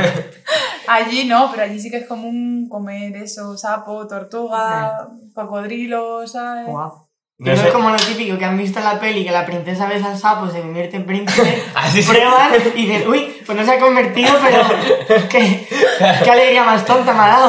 allí no, pero allí sí que es común comer eso, sapo, tortuga, cocodrilo, ¿sabes? Guau. No Eso sé. es como lo típico que han visto en la peli, que la princesa besa al sapo, se convierte en príncipe, Así sí. prueban y dicen, uy, pues no se ha convertido, pero qué alegría más tonta me ha dado.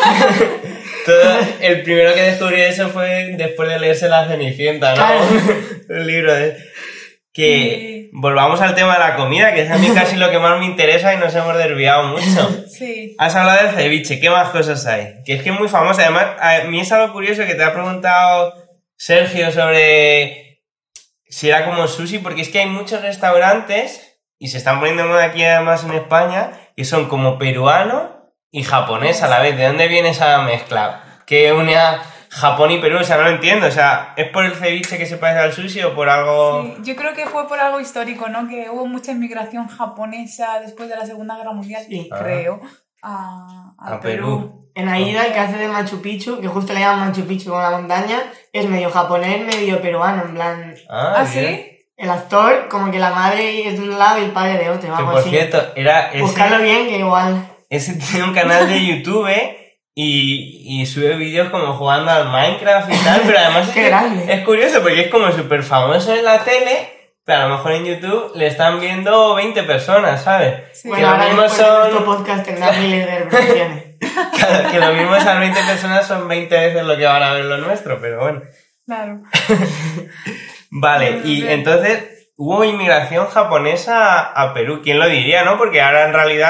El primero que descubrí eso fue después de leerse La Cenicienta, ¿no? Claro. El libro de... Que Sí. volvamos al tema de la comida, que es a mí casi lo que más me interesa y nos hemos desviado mucho. Sí. Has hablado del ceviche, ¿qué más cosas hay? Que es que es muy famoso. Además, a mí es algo curioso que te ha preguntado Sergio sobre si era como sushi, porque es que hay muchos restaurantes, y se están poniendo de moda aquí además en España, que son como peruano y japonés a la vez. ¿De dónde viene esa mezcla? ¿Qué une a Japón y Perú? O sea, no lo entiendo. O sea, ¿es por el ceviche que se parece al sushi o por algo...? Sí, yo creo que fue por algo histórico, ¿no? Que hubo mucha inmigración japonesa después de la Segunda Guerra Mundial, Sí. creo, a Perú. En Aida, el que hace de Machu Picchu, que justo le llaman Machu Picchu como la montaña, es medio japonés, medio peruano, en plan... ¿Ah, bien. sí? El actor, como que la madre es de un lado y el padre de otro, Que vamos por así. cierto, era Buscarlo bien, que igual... ese tiene un canal de YouTube y sube vídeos como jugando al Minecraft y tal, pero además Qué grande. es curioso porque es como súper famoso en la tele, pero a lo mejor en YouTube le están viendo 20 personas, ¿sabes? Sí. Que Bueno, lo ahora mismo después de son... nuestro podcast tendrá miles de reproducciones. Claro, que lo mismo esas 20 personas son 20 veces lo que van a ver lo nuestro, pero bueno. Claro. Vale, y Bien. entonces hubo inmigración japonesa a Perú. ¿Quién lo diría, no? Porque ahora en realidad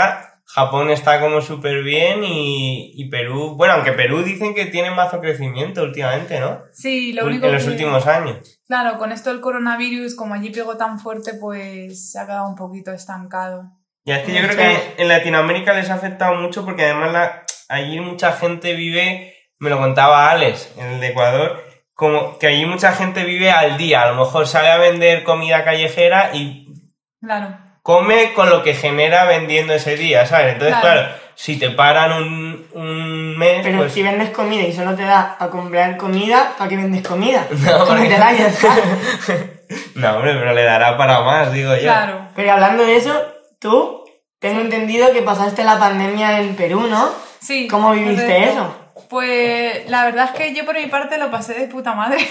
Japón está como súper bien y Perú, bueno, aunque Perú dicen que tiene mazo crecimiento últimamente, ¿no? Sí, lo único En los que... últimos años. Claro, con esto del coronavirus, como allí pegó tan fuerte, pues se ha quedado un poquito estancado. Ya es que yo creo que en Latinoamérica les ha afectado mucho porque además allí mucha gente vive, me lo contaba Alex, en el de Ecuador, como que allí mucha gente vive al día, a lo mejor sale a vender comida callejera y Claro. come con lo que genera vendiendo ese día, ¿sabes? Entonces, claro, si te paran un mes, Pero pues... si vendes comida y solo te da a comprar comida, ¿para qué vendes comida? No, Cómetela y ya está. No, hombre, pero le dará para más, digo yo. Claro. Pero hablando de eso, tú, tengo entendido que pasaste la pandemia en Perú, ¿no? Sí. ¿Cómo viviste correcto. eso? Pues la verdad es que yo por mi parte lo pasé de puta madre.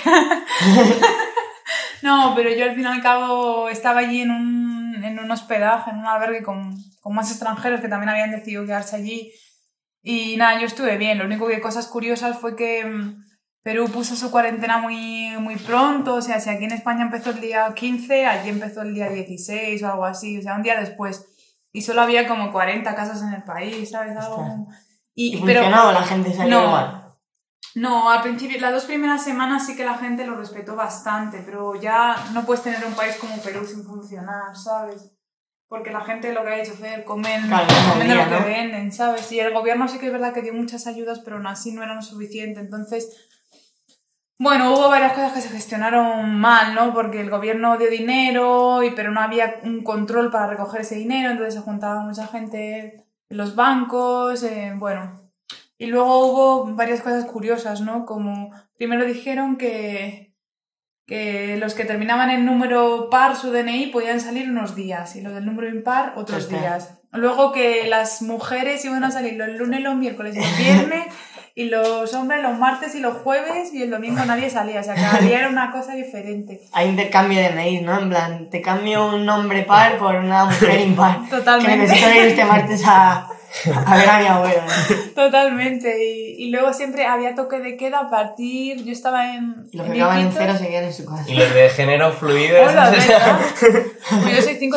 No, pero yo al fin y al cabo estaba allí en un hospedaje, en un albergue con más extranjeros que también habían decidido quedarse allí. Y nada, yo estuve bien. Lo único que cosas curiosas fue que Perú puso su cuarentena muy, muy pronto. O sea, si aquí en España empezó el día 15, allí empezó el día 16 o algo así. O sea, un día después. Y solo había como 40 casas en el país, ¿sabes? Algo... ¿Y funcionaba? ¿La gente salía igual? No, al principio, las 2 primeras semanas sí que la gente lo respetó bastante, pero ya no puedes tener un país como Perú sin funcionar, ¿sabes? Porque la gente lo que ha hecho hacer, comen de lo que venden, ¿sabes? Y el gobierno sí que es verdad que dio muchas ayudas, pero aún así no eran suficiente. Entonces, bueno, hubo varias cosas que se gestionaron mal, ¿no? Porque el gobierno dio dinero, pero no había un control para recoger ese dinero, entonces se juntaba mucha gente en los bancos, bueno... Y luego hubo varias cosas curiosas, ¿no? Como primero dijeron que los que terminaban en número par su DNI podían salir unos días y los del número impar otros días. Luego que las mujeres iban a salir los lunes, los miércoles y los viernes y los hombres los martes y los jueves y el domingo nadie salía. O sea, cada día era una cosa diferente. Hay intercambio de DNI, ¿no? En plan, te cambio un nombre par por una mujer impar. Totalmente. Que necesito ir este martes a ver a mi abuelo. Totalmente. Y luego siempre había toque de queda a partir... Yo estaba en... Y los que acaban en 0 se quedan en su casa. Y los de género fluido... Hola, ¿verdad? Pues yo soy 5...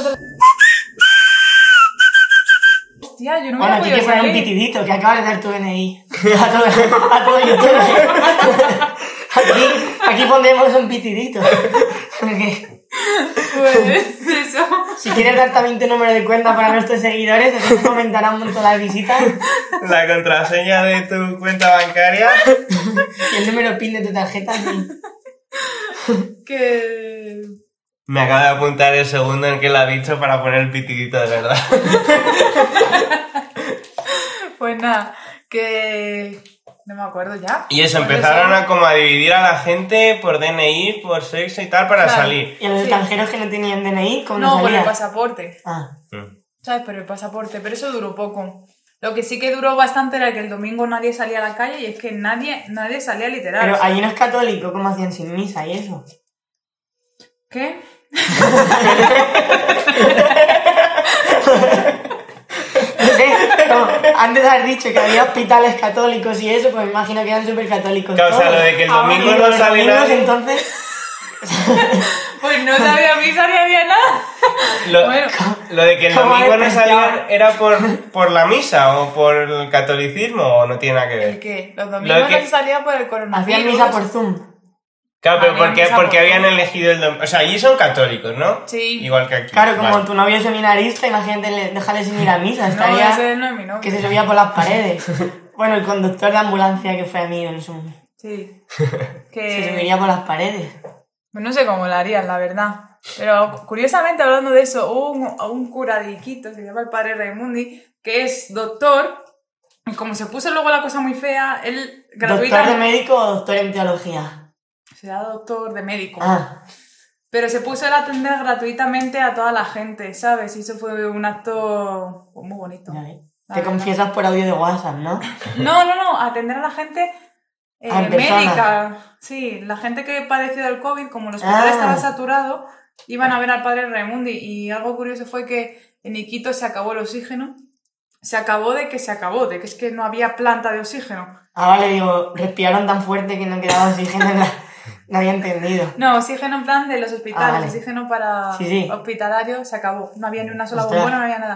Hostia, yo no me Bueno, aquí podido te ponen un salir. pitidito, que acabas de dar tu DNI. A todo YouTube. Aquí pondremos un pitidito. Porque Pues eso. si quieres dar también tu número de cuenta para nuestros seguidores, así nos comentarán un montón las visitas. La contraseña de tu cuenta bancaria. Y el número PIN de tu tarjeta. Que... Me acaba de apuntar el segundo en que lo ha dicho para poner el pitidito de verdad. Pues nada, que... No me acuerdo ya. Y eso, Pues empezaron eso. a como a dividir a la gente por DNI, por sexo y tal para Claro. salir. Y a los Sí. extranjeros que no tenían DNI, ¿cómo No, por salía? el pasaporte. Ah, ¿Sabes? Por el pasaporte. Pero eso duró poco. Lo que sí que duró bastante era que el domingo nadie salía a la calle y es que nadie salía literal. pero allí no es católico, ¿cómo hacían sin misa y eso? ¿Qué? No sé, como antes has dicho que había hospitales católicos y eso, pues me imagino que eran súper católicos. Claro, o sea, lo de que el domingo y no los sale domingos, nadie. entonces, Pues no sabía misa ni había nada. Bueno. Lo de que el ¿Cómo domingo no despreciaba? salían era por la misa o por el catolicismo o no tiene nada que ¿El ver. qué? Los Lo domingos que- no se salía por el coronavirus. hacían misa por Zoom. Claro, pero Había misa porque por habían Zoom. elegido el domingo. O sea, allí son católicos, ¿no? Sí. Igual que aquí. Claro, como Vale. tu novio es seminarista, imagínate dejarle sin ir a misa, No, estaría ese no es mi novio. que se subía por las paredes. Bueno, el conductor de ambulancia que fue amigo en Zoom, Sí. se Que... subiría por las paredes. Pues no sé cómo lo harían, la verdad. Pero curiosamente, hablando de eso, hubo un cura de Iquitos, se llama el padre Raimundi, que es doctor, y como se puso luego la cosa muy fea, él ¿Doctor de gratuitamente... médico o doctor en teología? Será doctor de médico. Ah, Pero se puso él a atender gratuitamente a toda la gente, ¿sabes? Y eso fue un acto pues, muy bonito. ya ves. La Te verdad. confiesas por audio de WhatsApp, ¿no? No, atender a la gente En persona. médica. Sí, la gente que padeció del COVID, como el hospital estaba saturado, iban a ver al padre Raimundi. Y algo curioso fue que en Iquitos se acabó el oxígeno. Se acabó de que es que no había planta de oxígeno. Ah, vale, digo, respiraron tan fuerte que no quedaba oxígeno, no había entendido. No, oxígeno en plan de los hospitales, Ah, vale. oxígeno para Sí, sí. hospitalario se acabó. No había ni una sola Ostras. bombona, no había nada.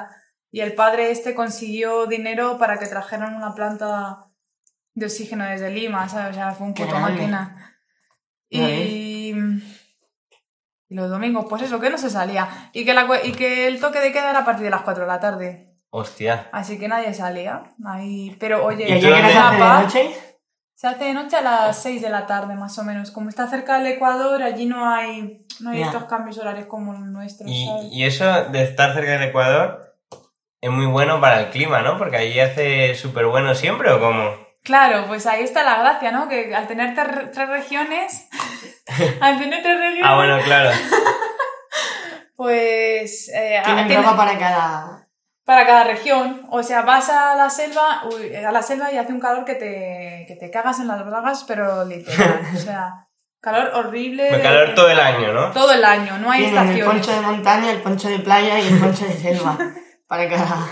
Y el padre consiguió dinero para que trajeran una planta de oxígeno desde Lima, ¿sabes? O sea, fue un Qué puto grande. máquina. Ya Y los domingos, pues eso, que no se salía. Y que el toque de queda era a partir de las 4 de la tarde. Hostia. Así que nadie salía. Ahí. Pero oye, ¿Y allí tú a qué hora se dónde- hace de paz. noche? Se hace de noche a las 6 de la tarde, más o menos. Como está cerca del Ecuador, allí no hay Ya. estos cambios horarios como los nuestros, ¿sabes? Y eso de estar cerca del Ecuador es muy bueno para el clima, ¿no? Porque allí hace súper bueno siempre, ¿o cómo? Claro, pues ahí está la gracia, ¿no? Que al tener tres regiones, Ah, bueno, claro. pues Tienen ropa para cada región. O sea, vas a la selva y hace un calor que te cagas en las bragas, pero literal. O sea, calor horrible. Calor todo el año, ¿no? Todo el año, no hay Tienen el estaciones. poncho de montaña, el poncho de playa y el poncho de selva. Para cada...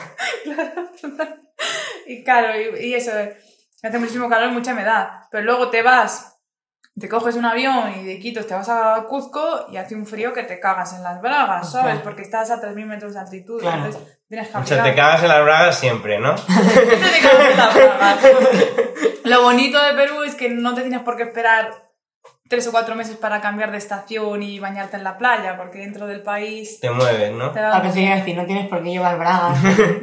Y claro, y eso, hace muchísimo calor, mucha humedad. Pero luego te coges un avión y de Iquitos te vas a Cuzco y hace un frío que te cagas en las bragas, ¿sabes? Claro. Porque estás a 3.000 metros de altitud, Claro. entonces tienes que O sea, abrigar. te cagas en las bragas siempre, ¿no? Siempre te cagas en las bragas. Lo bonito de Perú es que no te tienes por qué esperar 3 o 4 meses para cambiar de estación y bañarte en la playa, porque dentro del país Te mueves, ¿no? te da Pensé que iba a decir, no tienes por qué llevar bragas.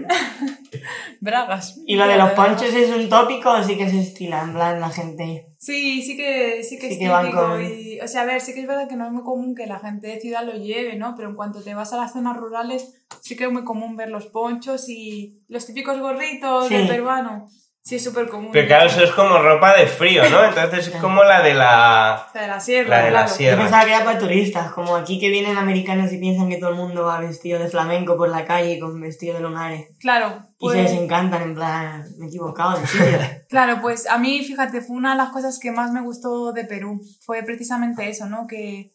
bragas. ¿Y lo de los ponchos es un tópico o sí que se estila? En plan, la gente... Sí que es Sí que típico. van con- Y, o sea, a ver, sí que es verdad que no es muy común que la gente de ciudad lo lleve, ¿no? Pero en cuanto te vas a las zonas rurales, sí que es muy común ver los ponchos y los típicos gorritos Sí. del peruano. Sí, es súper común. Pero claro, eso es como ropa de frío, ¿no? Entonces es como la de la... La de la sierra, La de la claro. sierra. Yo pensaba que era para turistas, como aquí que vienen americanos y piensan que todo el mundo va vestido de flamenco por la calle con vestido de lunares. Claro, Y se pues, desencantan, en plan, me he equivocado de sitio. claro, pues a mí, fíjate, fue una de las cosas que más me gustó de Perú. Fue precisamente eso, ¿no? Que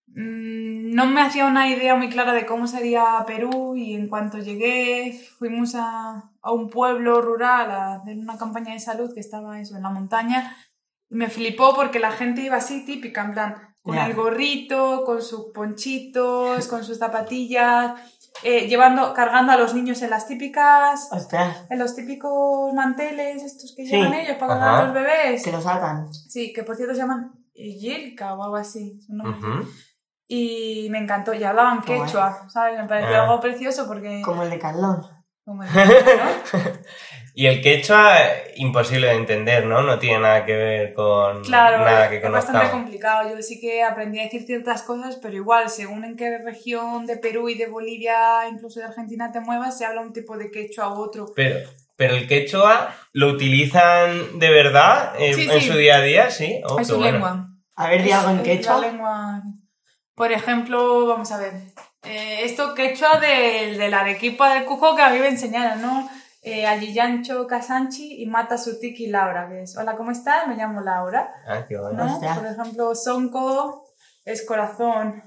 no me hacía una idea muy clara de cómo sería Perú y en cuanto llegué fuimos a un pueblo rural a hacer una campaña de salud que estaba eso en la montaña y me flipó porque la gente iba así típica, en plan, con Ya. el gorrito, con sus ponchitos, con sus zapatillas, cargando a los niños en Ostras, en los típicos manteles estos que Sí. llevan ellos para Ajá. cargar a los bebés. que los atan. Sí, que por cierto se llaman yelka o algo así. son nombres así. Ujú. Y me encantó, y hablaban Qué quechua, ¿sabes? Me pareció Ah. algo precioso porque... Como el de Carlón. como el quechua, ¿no? Y el quechua, imposible de entender, ¿no? No tiene nada que ver con Claro, nada que es bastante conozcamos. complicado. Yo sí que aprendí a decir ciertas cosas, pero igual, según en qué región de Perú y de Bolivia, incluso de Argentina te muevas, se habla un tipo de quechua u otro. Pero el quechua lo utilizan de verdad Sí, en sí. su día a día, ¿sí? Oh, Es qué su bueno. lengua. A ver, di algo en Es quechua. la lengua. Por ejemplo, vamos a ver. Esto quechua del Arequipa del Cujo que a mí me enseñaron, ¿no? Alliyancho Casanchi y Mata Sutiki Laura, que es: hola, ¿cómo estás? Me llamo Laura, Ah, qué bueno. ¿no? Hostia. Por ejemplo, Sonko es corazón.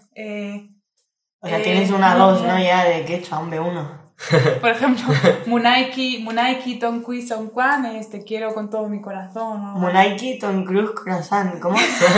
O sea, tienes una 2, ¿no? Ya de quechua, un B1. Por ejemplo, Munaiki Tonkui Sonkwan es te quiero con todo mi corazón. ¿No? Munaiki, Tom Cruise, Croissant. ¿Cómo?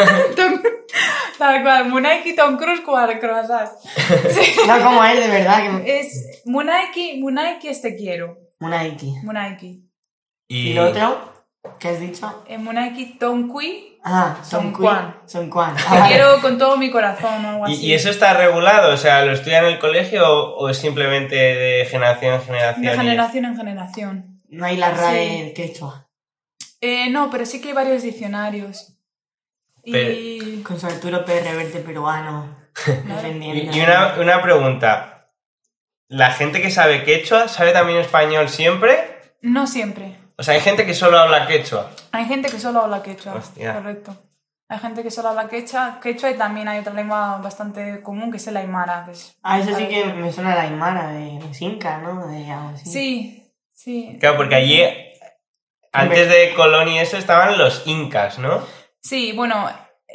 Tal cual, Munaiki Tom Cruise croissant. Sí. No, como es de verdad. Que... Es Munaiki es te quiero. Munaiki. Munaiki. ¿Y lo otro? ¿Qué has dicho? Munaiki Tonkui Ah, Son Son Juan. Son Juan. te quiero con todo mi corazón o algo así. ¿Y eso está regulado? O sea, ¿lo estudian en el colegio o es simplemente de generación en generación? De generación en generación. No hay la RAE de quechua. No, pero sí que hay varios diccionarios. Y... Con su Arturo P. Reverte peruano. Defendiendo. Y una pregunta. ¿La gente que sabe quechua sabe también español siempre? No siempre. O sea, hay gente que solo habla quechua. Hay gente que solo habla quechua. Hostia. Correcto. Hay gente que solo habla quechua y también hay otra lengua bastante común que es el aymara. Que es Eso sí que me suena a la Aymara de los incas, ¿no? De algo así. Sí, sí. Claro, porque allí, antes de Colón y eso, estaban los incas, ¿no? Sí, bueno,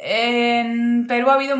en Perú ha habido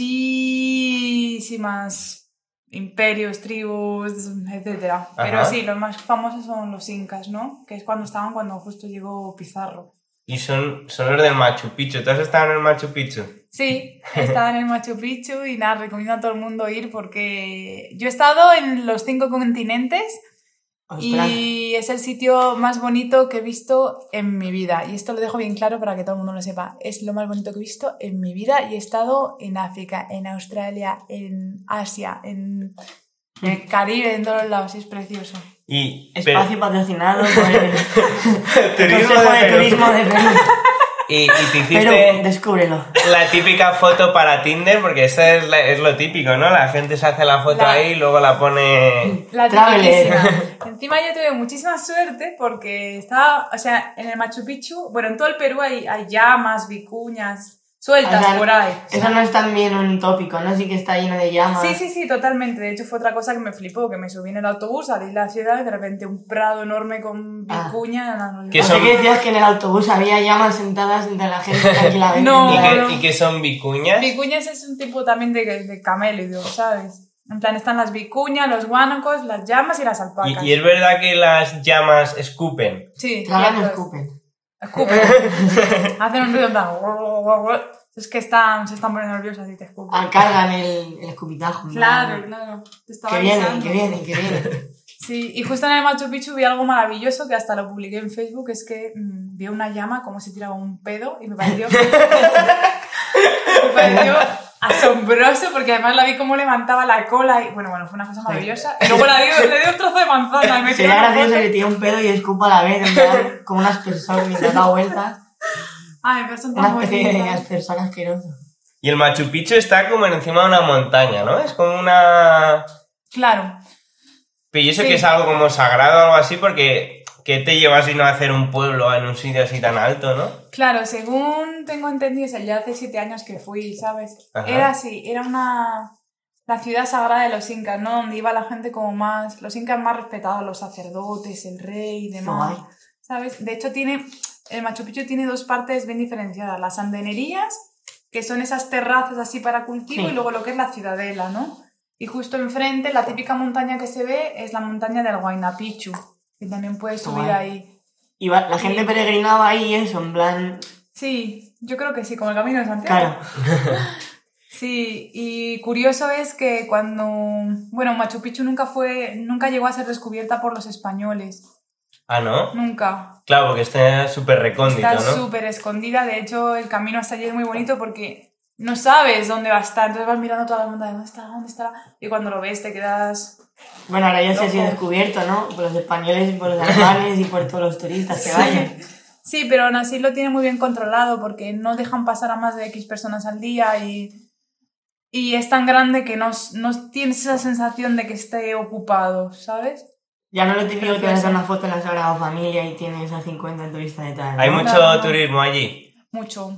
muchísimas imperios, tribus, etcétera. Pero Ajá. sí, los más famosos son los incas, ¿no? Que es cuando justo llegó Pizarro. Y son los del Machu Picchu. ¿Tú has estado en el Machu Picchu? Sí, he estado en el Machu Picchu y nada, recomiendo a todo el mundo ir porque yo he estado en los 5 continentes Ostras. Y es el sitio más bonito que he visto en mi vida. Y esto lo dejo bien claro para que todo el mundo lo sepa. Es lo más bonito que he visto en mi vida y he estado en África, en Australia, en Asia, en el Caribe, en todos lados. Es precioso. Espacio patrocinado por el Turismo Consejo de de Perú. Turismo de Perú. Y te hiciste Pero descúbrelo. la típica foto para Tinder, porque eso es lo típico, ¿no? La gente se hace la foto ahí y luego la pone... La Traveler. tipiquísima. Encima yo tuve muchísima suerte porque estaba, o sea, en el Machu Picchu, bueno, en todo el Perú hay llamas, vicuñas, sueltas O sea, por ahí. Eso no es también un tópico, ¿no? Sí que está lleno de llamas. Sí, totalmente. De hecho, fue otra cosa que me flipó, que me subí en el autobús, salí de la ciudad y de repente un prado enorme con vicuña. ¿Qué No sé son? qué decías que en el autobús había llamas sentadas entre la gente tranquilamente. No. ¿Y qué son vicuñas? Vicuñas es un tipo también de camélido, ¿sabes? En plan, están las vicuñas, los guánacos, las llamas y las alpacas. ¿Y es verdad que las llamas escupen? Sí, Tragan o cierto. escupen. Escupen. Hacen un ruido en plan... Es que se están poniendo nerviosas y te escupen. Cargan el escupitajo. Claro. Te estaba avisando. Que vienen. Sí, y justo en el Machu Picchu vi algo maravilloso que hasta lo publiqué en Facebook, es que vi una llama como si tiraba un pedo y me pareció asombroso porque además la vi como levantaba la cola y bueno, fue una cosa maravillosa. Y luego le di un trozo de manzana y me tiró Sería una gracioso foto. que tire un pedo y escupa a la vez, en plan, como un aspersor mientras da vueltas. Ay, pero son Una tan especie de bonitas. aspersor asqueroso. Y el Machu Picchu está como encima de una montaña, ¿no? Es como una... Claro. Pero yo sé Sí. que es algo como sagrado o algo así porque... ¿Qué te lleva si no a hacer un pueblo en un sitio así tan alto, no? Claro, según tengo entendido, es ya hace 7 años que fui, ¿sabes? Ajá. Era así, era la ciudad sagrada de los incas, ¿no? Donde iba la gente como más, los incas más respetados, los sacerdotes, el rey y demás, Guay. ¿sabes? De hecho, el Machu Picchu tiene 2 partes bien diferenciadas, las andenerías, que son esas terrazas así para cultivo, Sí. y luego lo que es la ciudadela, ¿no? Y justo enfrente, la típica montaña que se ve es la montaña del Huayna Picchu, que también puedes subir Guay. ahí. Y la gente peregrinaba ahí y eso, en plan... Sí, yo creo que sí, como el Camino de Santiago. Claro. Sí, y curioso es que bueno, Machu Picchu nunca llegó a ser descubierta por los españoles, Ah, ¿no? nunca. Claro, porque está súper recóndito, Está ¿no? súper escondida, de hecho el camino hasta allí es muy bonito porque no sabes dónde va a estar, entonces vas mirando toda la montaña, ¿dónde estará? Y cuando lo ves te quedas... Bueno, ahora ya se ha sido Ojo. descubierto, ¿no? Por los españoles y por los alemanes y por todos los turistas que vayan. Sí, pero aún así lo tiene muy bien controlado porque no dejan pasar a más de X personas al día y es tan grande que no tienes esa sensación de que esté ocupado, ¿sabes? Ya no lo típico que Precioso. vas a una foto en la Sagrada Familia y tienes a 50 turistas detrás. ¿no? Hay mucho No. turismo allí. Mucho.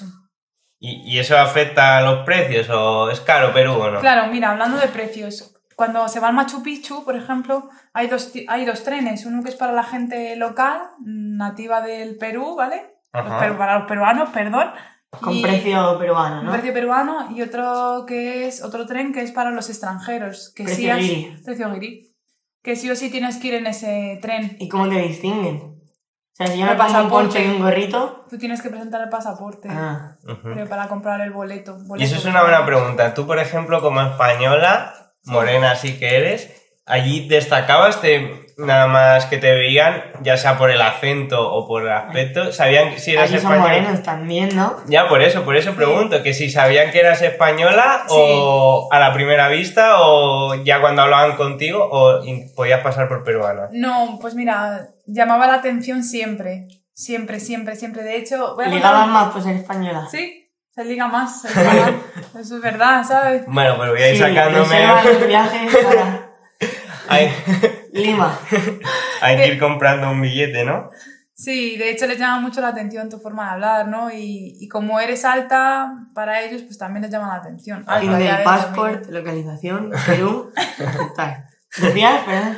¿Y eso afecta a los precios o es caro Perú o no? Claro, mira, hablando de precios, cuando se va al Machu Picchu, por ejemplo, hay dos trenes, uno que es para la gente local, nativa del Perú, ¿vale? Ajá. Para los peruanos, perdón. Con Y- precio peruano, Un ¿no? precio peruano y otro tren que es para los extranjeros. Que Precio sí guiri. precio guiri. Que sí o sí tienes que ir en ese tren. ¿Y cómo te distinguen? O sea, si yo El me pongo un pasaporte. poncho y un gorrito... Tú tienes que presentar el pasaporte Ujú. pero para comprar el boleto. Y eso es una buena pregunta. Tú, por ejemplo, como española, morena así que eres, allí destacabas nada más que te veían, ya sea por el acento o por el aspecto, sabían si eras Allí son española. morenos también, ¿no? Ya, por eso pregunto, que si sabían que eras española Sí. o a la primera vista o ya cuando hablaban contigo o podías pasar por peruana. No, pues mira, llamaba la atención siempre. Siempre. De hecho, voy a Ligaban contar- más por ser española. Sí, se liga más. Eso es verdad, ¿sabes? Bueno, pues voy a ir Sí, sacándome... reservan el viaje para hay, Lima. hay que ir comprando un billete, ¿no? Sí, de hecho les llama mucho la atención tu forma de hablar, ¿no? Y como eres alta, para ellos pues también les llama la atención. Fin Alta, ya del ves, passport, localización, Perú. Tal. Decías, perdón.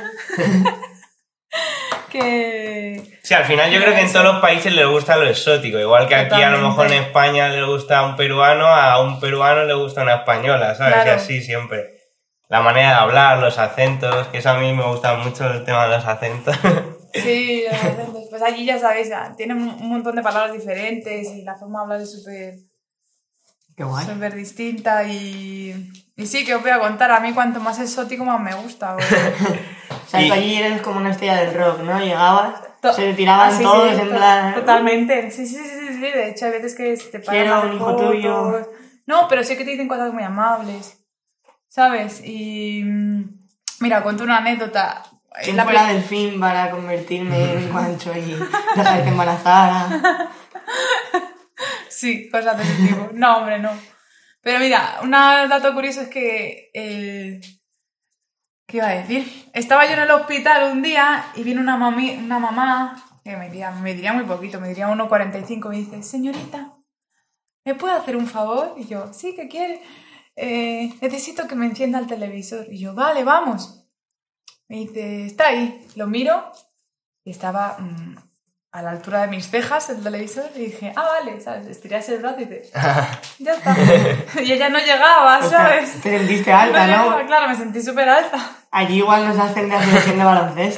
que... Sí, al final yo creo que en todos los países les gusta lo exótico. Igual que aquí a lo mejor en Totalmente. España le gusta a un peruano le gusta una española, ¿sabes? Claro. Y así siempre. La manera de hablar, los acentos, que eso a mí me gusta mucho el tema de los acentos. Sí, los acentos. Pues allí ya sabéis, ya, tienen un montón de palabras diferentes y la forma de hablar es Qué guay. súper distinta y sí, que os voy a contar, a mí cuanto más exótico más me gusta. O sea, Y- tú allí eres como una estrella del rock, ¿no? Llegabas, To- se te tiraban sí, todos sí, en plan... Totalmente. Sí. De hecho, hay veces que te paran Quiero las un hijo fotos. tuyo. No, pero sí que te dicen cosas muy amables, ¿sabes? Y mira, cuento una anécdota. ¿Quién La fuera pri- delfín para convertirme en guancho y dejarte embarazada? Sí, cosas de ese tipo. No, hombre, no. Pero mira, un dato curioso es que... ¿qué iba a decir? Estaba yo en el hospital un día y viene una mamá que me diría muy poquito, me diría 1,45, me dice, señorita, ¿me puede hacer un favor? Y yo, sí, ¿qué quiere? Necesito que me encienda el televisor. Y yo, vale, vamos. Me dice, está ahí. Lo miro y estaba a la altura de mis cejas el televisor y dije, vale, ¿sabes? Estiré el brazo y dice, ya está. Y ella no llegaba, ¿sabes? Te sentiste alta, ¿no? llegaba, claro, me sentí súper alta. Allí igual nos hacen de selección de baloncesto.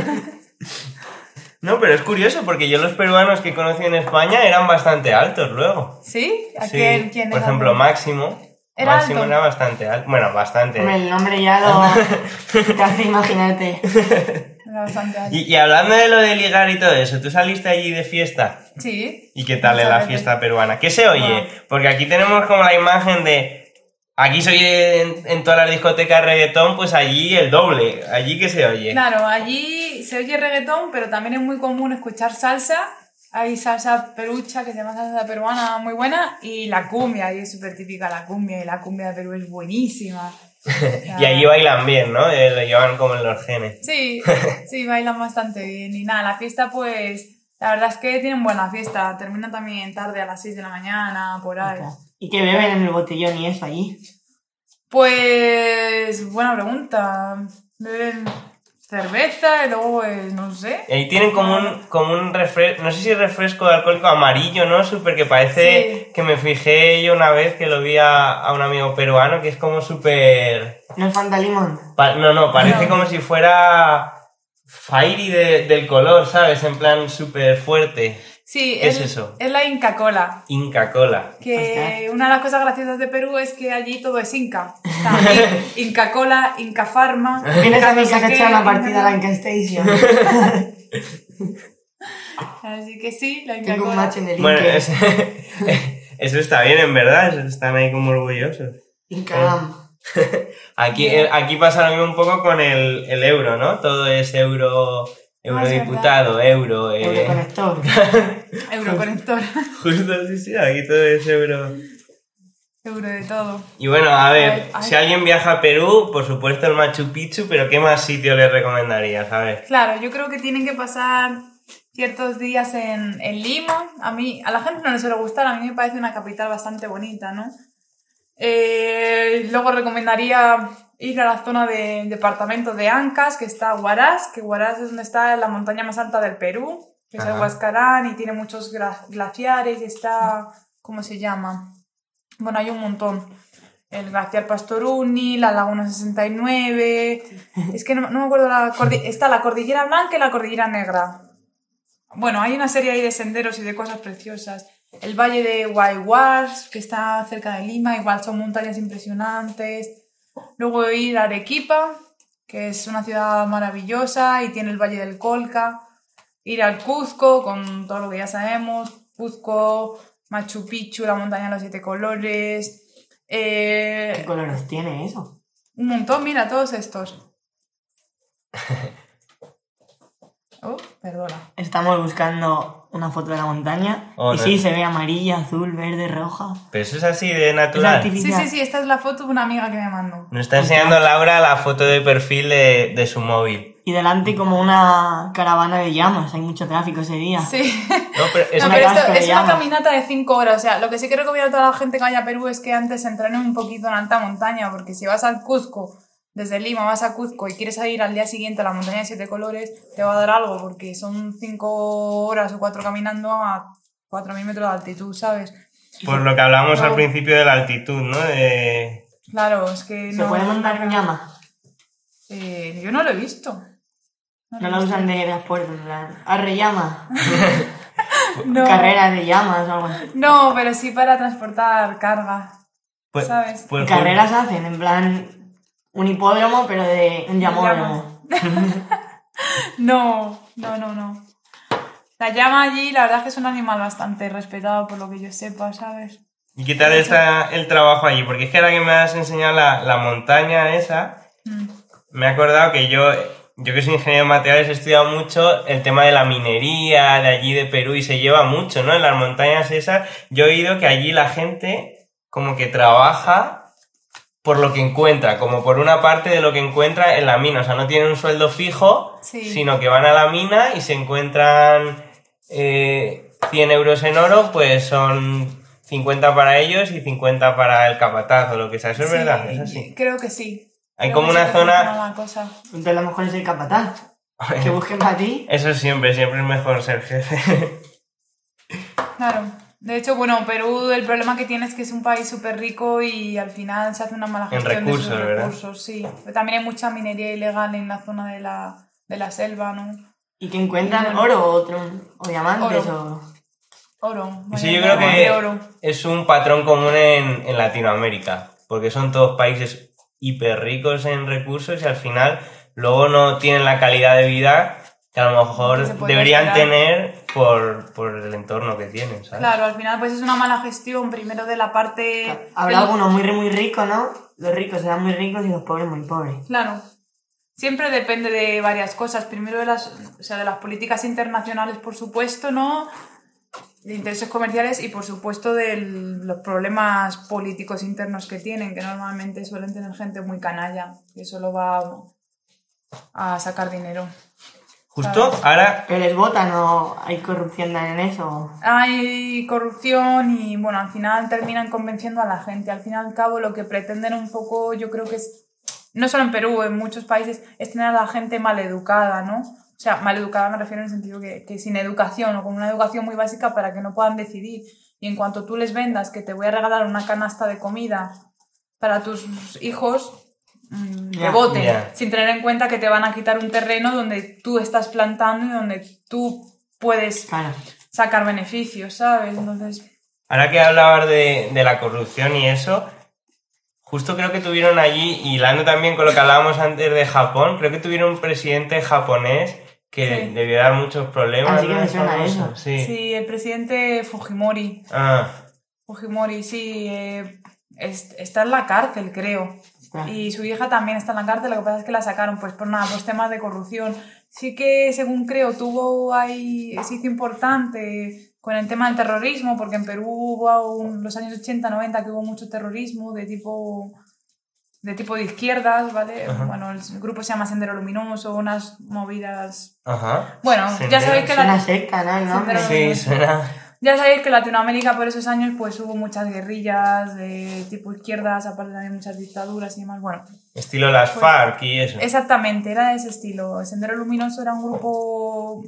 No, pero es curioso porque yo los peruanos que conocí en España eran bastante altos luego. ¿Sí? ¿A Sí, quién por es ejemplo, alto? Máximo. ¿Era Máximo alto? era bastante alto. Bueno, bastante. Hombre, el nombre ya lo... te hace imaginarte. Era bastante alto. Y hablando de lo de ligar y todo eso, ¿tú saliste allí de fiesta? Sí. ¿Y qué tal es Muchas la veces. fiesta peruana? ¿Qué se oye? Guau. Porque aquí tenemos como la imagen de... Aquí se oye en todas las discotecas reggaetón, pues allí el doble. ¿Allí qué se oye? Claro, allí se oye reggaetón, pero también es muy común escuchar salsa. Hay salsa perucha, que se llama salsa peruana, muy buena, y la cumbia, ahí es súper típica la cumbia, y la cumbia de Perú es buenísima. Y allí bailan bien, ¿no? Lo llevan como en los genes. Sí, sí, bailan bastante bien. Y nada, la fiesta, pues, la verdad es que tienen buena fiesta. Termina también tarde, a las 6 de la mañana, por ahí. ¿Y qué beben en el botellón y eso allí? Pues, buena pregunta. Beben cerveza y luego, pues, no sé. Y ahí tienen como un refresco, no sé si refresco alcohólico amarillo, ¿no? Súper que parece Sí. que me fijé yo una vez que lo vi a un amigo peruano que es como súper... ¿No es Fanta Limón? No, parece No. como si fuera fiery del color, ¿sabes? En plan súper fuerte. Sí, ¿Qué es eso? Es la Inca Cola. Inca Cola. Que una de las cosas graciosas de Perú es que allí todo es Inca. Está Inca Cola, Inca Pharma. Vienes a no mi sé casa a qué, echar una Inca partida a la no. Inca Station. Así que sí, la Inca Tengo un Cola. match en el Bueno, Inca. eso está bien, en verdad. Están ahí como orgullosos. Incam. Aquí pasa lo mismo un poco con el euro, ¿no? Todo es eurodiputado, euro. Euroconector. Euroconector. Justo, sí, aquí todo es euro. Euro de todo. Y bueno, a ver, Ay. si alguien viaja a Perú, por supuesto el Machu Picchu, pero ¿qué más sitio le recomendarías? A ver. Claro, yo creo que tienen que pasar ciertos días en Lima. A la gente no le suele gustar, a mí me parece una capital bastante bonita, ¿no? Luego recomendaría ir a la zona de departamento de Ancas, que está Huaraz, que Huaraz es donde está la montaña más alta del Perú, que es el Ajá. Huascarán, y tiene muchos glaciares, y está, ¿cómo se llama? Bueno, hay un montón. El glaciar Pastoruni, la Laguna 69, es que no me acuerdo, está la Cordillera Blanca y la Cordillera Negra. Bueno, hay una serie ahí de senderos y de cosas preciosas. El Valle de Huayhuas, que está cerca de Lima, igual son montañas impresionantes. Luego ir a Arequipa, que es una ciudad maravillosa y tiene el Valle del Colca. Ir al Cuzco, con todo lo que ya sabemos. Cuzco, Machu Picchu, la montaña de los 7 colores. ¿Qué colores tiene eso? Un montón, mira, todos estos. Perdona. Estamos buscando una foto de la montaña. Oh, y no. sí, se ve amarilla, azul, verde, roja. Pero eso es así de Es natural. artificial. Sí, esta es la foto de una amiga que me mandó. Nos está enseñando Laura la foto de perfil de su móvil. Y delante como una caravana de llamas. Hay mucho tráfico ese día. Sí. No, pero es No, una pero casca esto de es una llamas. caminata de 5 horas. O sea, lo que sí que recomiendo a toda la gente que vaya a Perú es que antes entrenen un poquito en alta montaña, porque si vas al Cuzco, desde Lima vas a Cuzco y quieres ir al día siguiente a la montaña de 7 colores, te va a dar algo, porque son 5 horas o 4 caminando a 4.000 metros de altitud, ¿sabes? por lo que hablamos No. al principio de la altitud, ¿no? Claro, es que ¿Se no... puede montar en llama? Yo no lo he visto. No la usan de transporte, en plan. Arre llama. No. Carreras de llamas o algo así. No, pero sí para transportar carga, Pues, ¿sabes? pues, ¿Qué carreras hacen? En plan, un hipódromo, pero de un llamódromo. No. La llama allí, la verdad es que es un animal bastante respetado por lo que yo sepa, ¿sabes? ¿Y qué tal está el trabajo allí? Porque es que ahora que me has enseñado la montaña esa, me he acordado que yo que soy ingeniero de materiales he estudiado mucho el tema de la minería de allí de Perú y se lleva mucho, ¿no? En las montañas esas, yo he oído que allí la gente como que trabaja por lo que encuentra, como por una parte de lo que encuentra en la mina, o sea, no tienen un sueldo fijo, Sí. sino que van a la mina y se encuentran 100 euros en oro, pues son 50 para ellos y 50 para el capataz o lo que sea. ¿Eso es verdad? ¿Es así? Creo que sí. Hay Creo como que sí una que funciona zona... la cosa. Entonces a lo mejor es el capataz. Que busquen para ti. Eso siempre es mejor ser jefe. Claro. De hecho, bueno, Perú, el problema que tiene es que es un país súper rico y al final se hace una mala En gestión recursos, de sus ¿verdad? recursos, sí. Pero también hay mucha minería ilegal en la zona de la selva, ¿no? ¿Y que encuentran oro o diamantes Oro. Oro. Sí, yo vaya, creo de que oro. es un patrón común en Latinoamérica, porque son todos países hiper ricos en recursos y al final luego no tienen la calidad de vida que a lo Que mejor se podría deberían esperar. tener por el entorno que tienen, ¿sabes? Claro, al final pues es una mala gestión primero de la parte... Habrá algunos muy ricos, ¿no? Los ricos serán muy ricos y los pobres muy pobres. Claro. Siempre depende de varias cosas. Primero de las políticas internacionales, por supuesto, ¿no? De intereses comerciales y, por supuesto, de los problemas políticos internos que tienen, que normalmente suelen tener gente muy canalla, que solo va a sacar dinero. Justo ¿sabes? ahora, ¿Que les votan o hay corrupción en eso? Hay corrupción y, bueno, al final terminan convenciendo a la gente. Al fin y al cabo, lo que pretenden un poco, yo creo que es, no solo en Perú, en muchos países, es tener a la gente maleducada, ¿no? O sea, maleducada me refiero en el sentido que sin educación o con una educación muy básica para que no puedan decidir. Y en cuanto tú les vendas que te voy a regalar una canasta de comida para tus hijos, que Ya, voten, ya. sin tener en cuenta que te van a quitar un terreno donde tú estás plantando y donde tú puedes Claro. sacar beneficios, ¿sabes? Entonces, ahora que hablabas de la corrupción y eso, justo creo que tuvieron allí, y hilando también con lo que hablábamos antes de Japón, creo que tuvieron un presidente japonés que Sí. debió dar muchos problemas. Así que ¿no? me suena Famoso. eso. Sí. sí, el presidente Fujimori. Fujimori, sí, está en la cárcel, creo. Está. Y su hija también está en la cárcel, lo que pasa es que la sacaron pues por nada, por temas de corrupción. Sí que, según creo, tuvo ahí, se hizo importante con el tema del terrorismo, porque en Perú hubo los años 80, 90 que hubo mucho terrorismo de tipo de izquierdas, ¿vale? Ajá. Bueno, el grupo se llama Sendero Luminoso, unas movidas... Ajá. Bueno, ya sabéis que Es una secta, ¿no? El nombre. Sendero- Sí, suena... Ya sabéis que en Latinoamérica por esos años pues hubo muchas guerrillas de tipo izquierdas, aparte también muchas dictaduras y demás. Bueno, Estilo las FARC y eso. exactamente, era de ese estilo. El Sendero Luminoso era un grupo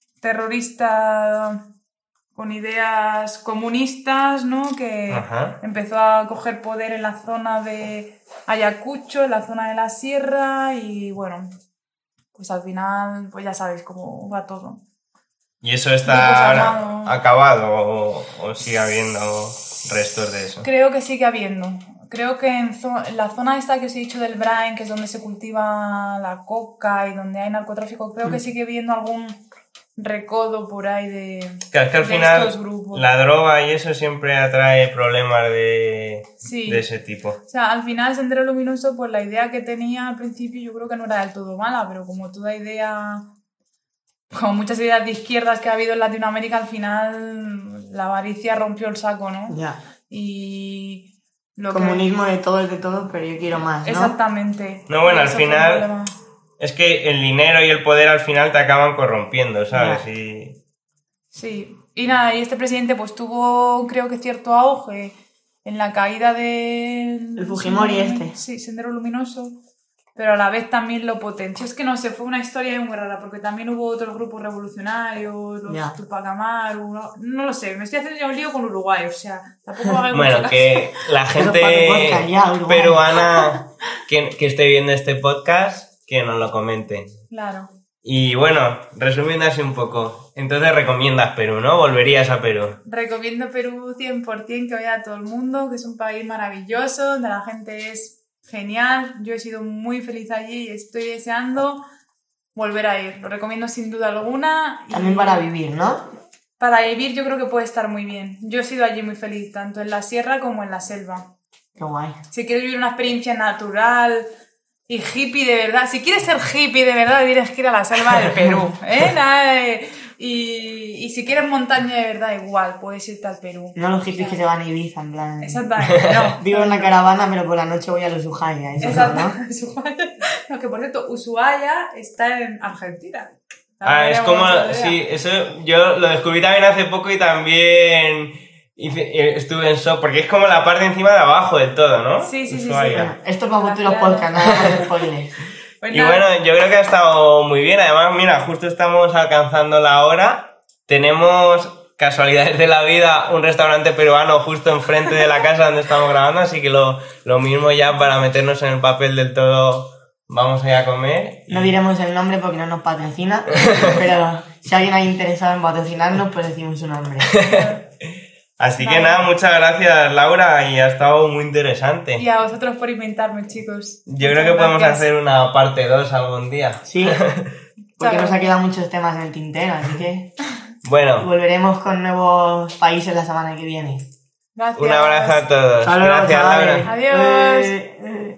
terrorista con ideas comunistas, ¿no? Que Ajá. empezó a coger poder en la zona de Ayacucho, en la zona de la sierra y bueno, pues al final pues ya sabéis cómo va todo. ¿Y eso Grupos está ahora armados. acabado o sigue habiendo restos de eso? Creo que sigue habiendo. Creo que en la zona esta que os he dicho del Brain, que es donde se cultiva la coca y donde hay narcotráfico, creo que sigue habiendo algún recodo por ahí Claro, es que al de final estos grupos. la droga y eso siempre atrae problemas Sí. de ese tipo. O sea, al final Sendero Luminoso, pues la idea que tenía al principio yo creo que no era del todo mala, pero como toda idea, como muchas ideas de izquierdas que ha habido en Latinoamérica, al final la avaricia rompió el saco, ¿no? Ya. Y lo Comunismo de todos, pero yo quiero más, que... ¿no? Exactamente. No, bueno, al Eso fue el final problema. es que el dinero y el poder al final te acaban corrompiendo, ¿sabes? Ya. Y Sí, y nada, y este presidente pues tuvo, creo que cierto auge en la caída del... El Fujimori este. Sí, Sendero Luminoso, pero a la vez también lo potenció. Es que no sé, fue una historia muy rara, porque también hubo otros grupos revolucionarios, los Ya. Tupac Amaru, no lo sé, me estoy haciendo ya un lío con Uruguay, o sea, tampoco hagáis bueno, mucho caso. que la gente para tu podcast ya, Uruguay. peruana que esté viendo este podcast, que nos lo comente. Claro. Y bueno, resumiendo así un poco, entonces recomiendas Perú, ¿no? ¿Volverías a Perú? Recomiendo Perú 100%, que vaya a todo el mundo, que es un país maravilloso, donde la gente es genial. Yo he sido muy feliz allí y estoy deseando volver a ir. Lo recomiendo sin duda alguna. También para vivir, ¿no? Para vivir yo creo que puede estar muy bien. Yo he sido allí muy feliz, tanto en la sierra como en la selva. Qué guay. Si quieres vivir una experiencia natural y hippie de verdad, si quieres ser hippie de verdad, tienes que ir a la selva del Perú, ¿eh? Y si quieres montaña de verdad, igual, puedes irte al Perú. No los hippies que se van a Ibiza, en plan... Exactamente, no. Vivo en una caravana, pero por la noche voy a los Ushuaia, eso Exacto. ¿no? Ushuaia. No, que por cierto, Ushuaia está en Argentina. Es como... Sí, eso yo lo descubrí también hace poco y también estuve en shock, porque es como la parte encima de abajo del todo, ¿no? Sí. Bueno, esto para futuros podcasts, nada más de spoilers. Pues Y nada. bueno, yo creo que ha estado muy bien. Además, mira, justo estamos alcanzando la hora. Tenemos, casualidades de la vida, un restaurante peruano justo enfrente de la casa donde estamos grabando, así que lo mismo ya para meternos en el papel del todo, vamos a ir a comer. No diremos el nombre porque no nos patrocina, pero si alguien hay interesado en patrocinarnos, pues decimos su nombre. Así que Vale. nada, muchas gracias Laura y ha estado muy interesante. Y a vosotros por invitarme, chicos. Yo creo que Muchas podemos gracias. hacer una parte 2 algún día. Sí, porque Chao. nos ha quedado muchos temas en el tintero, así que Bueno, volveremos con nuevos países la semana que viene. Gracias. un abrazo a todos. Hasta luego, Gracias chavales. Laura. Adiós. Eh.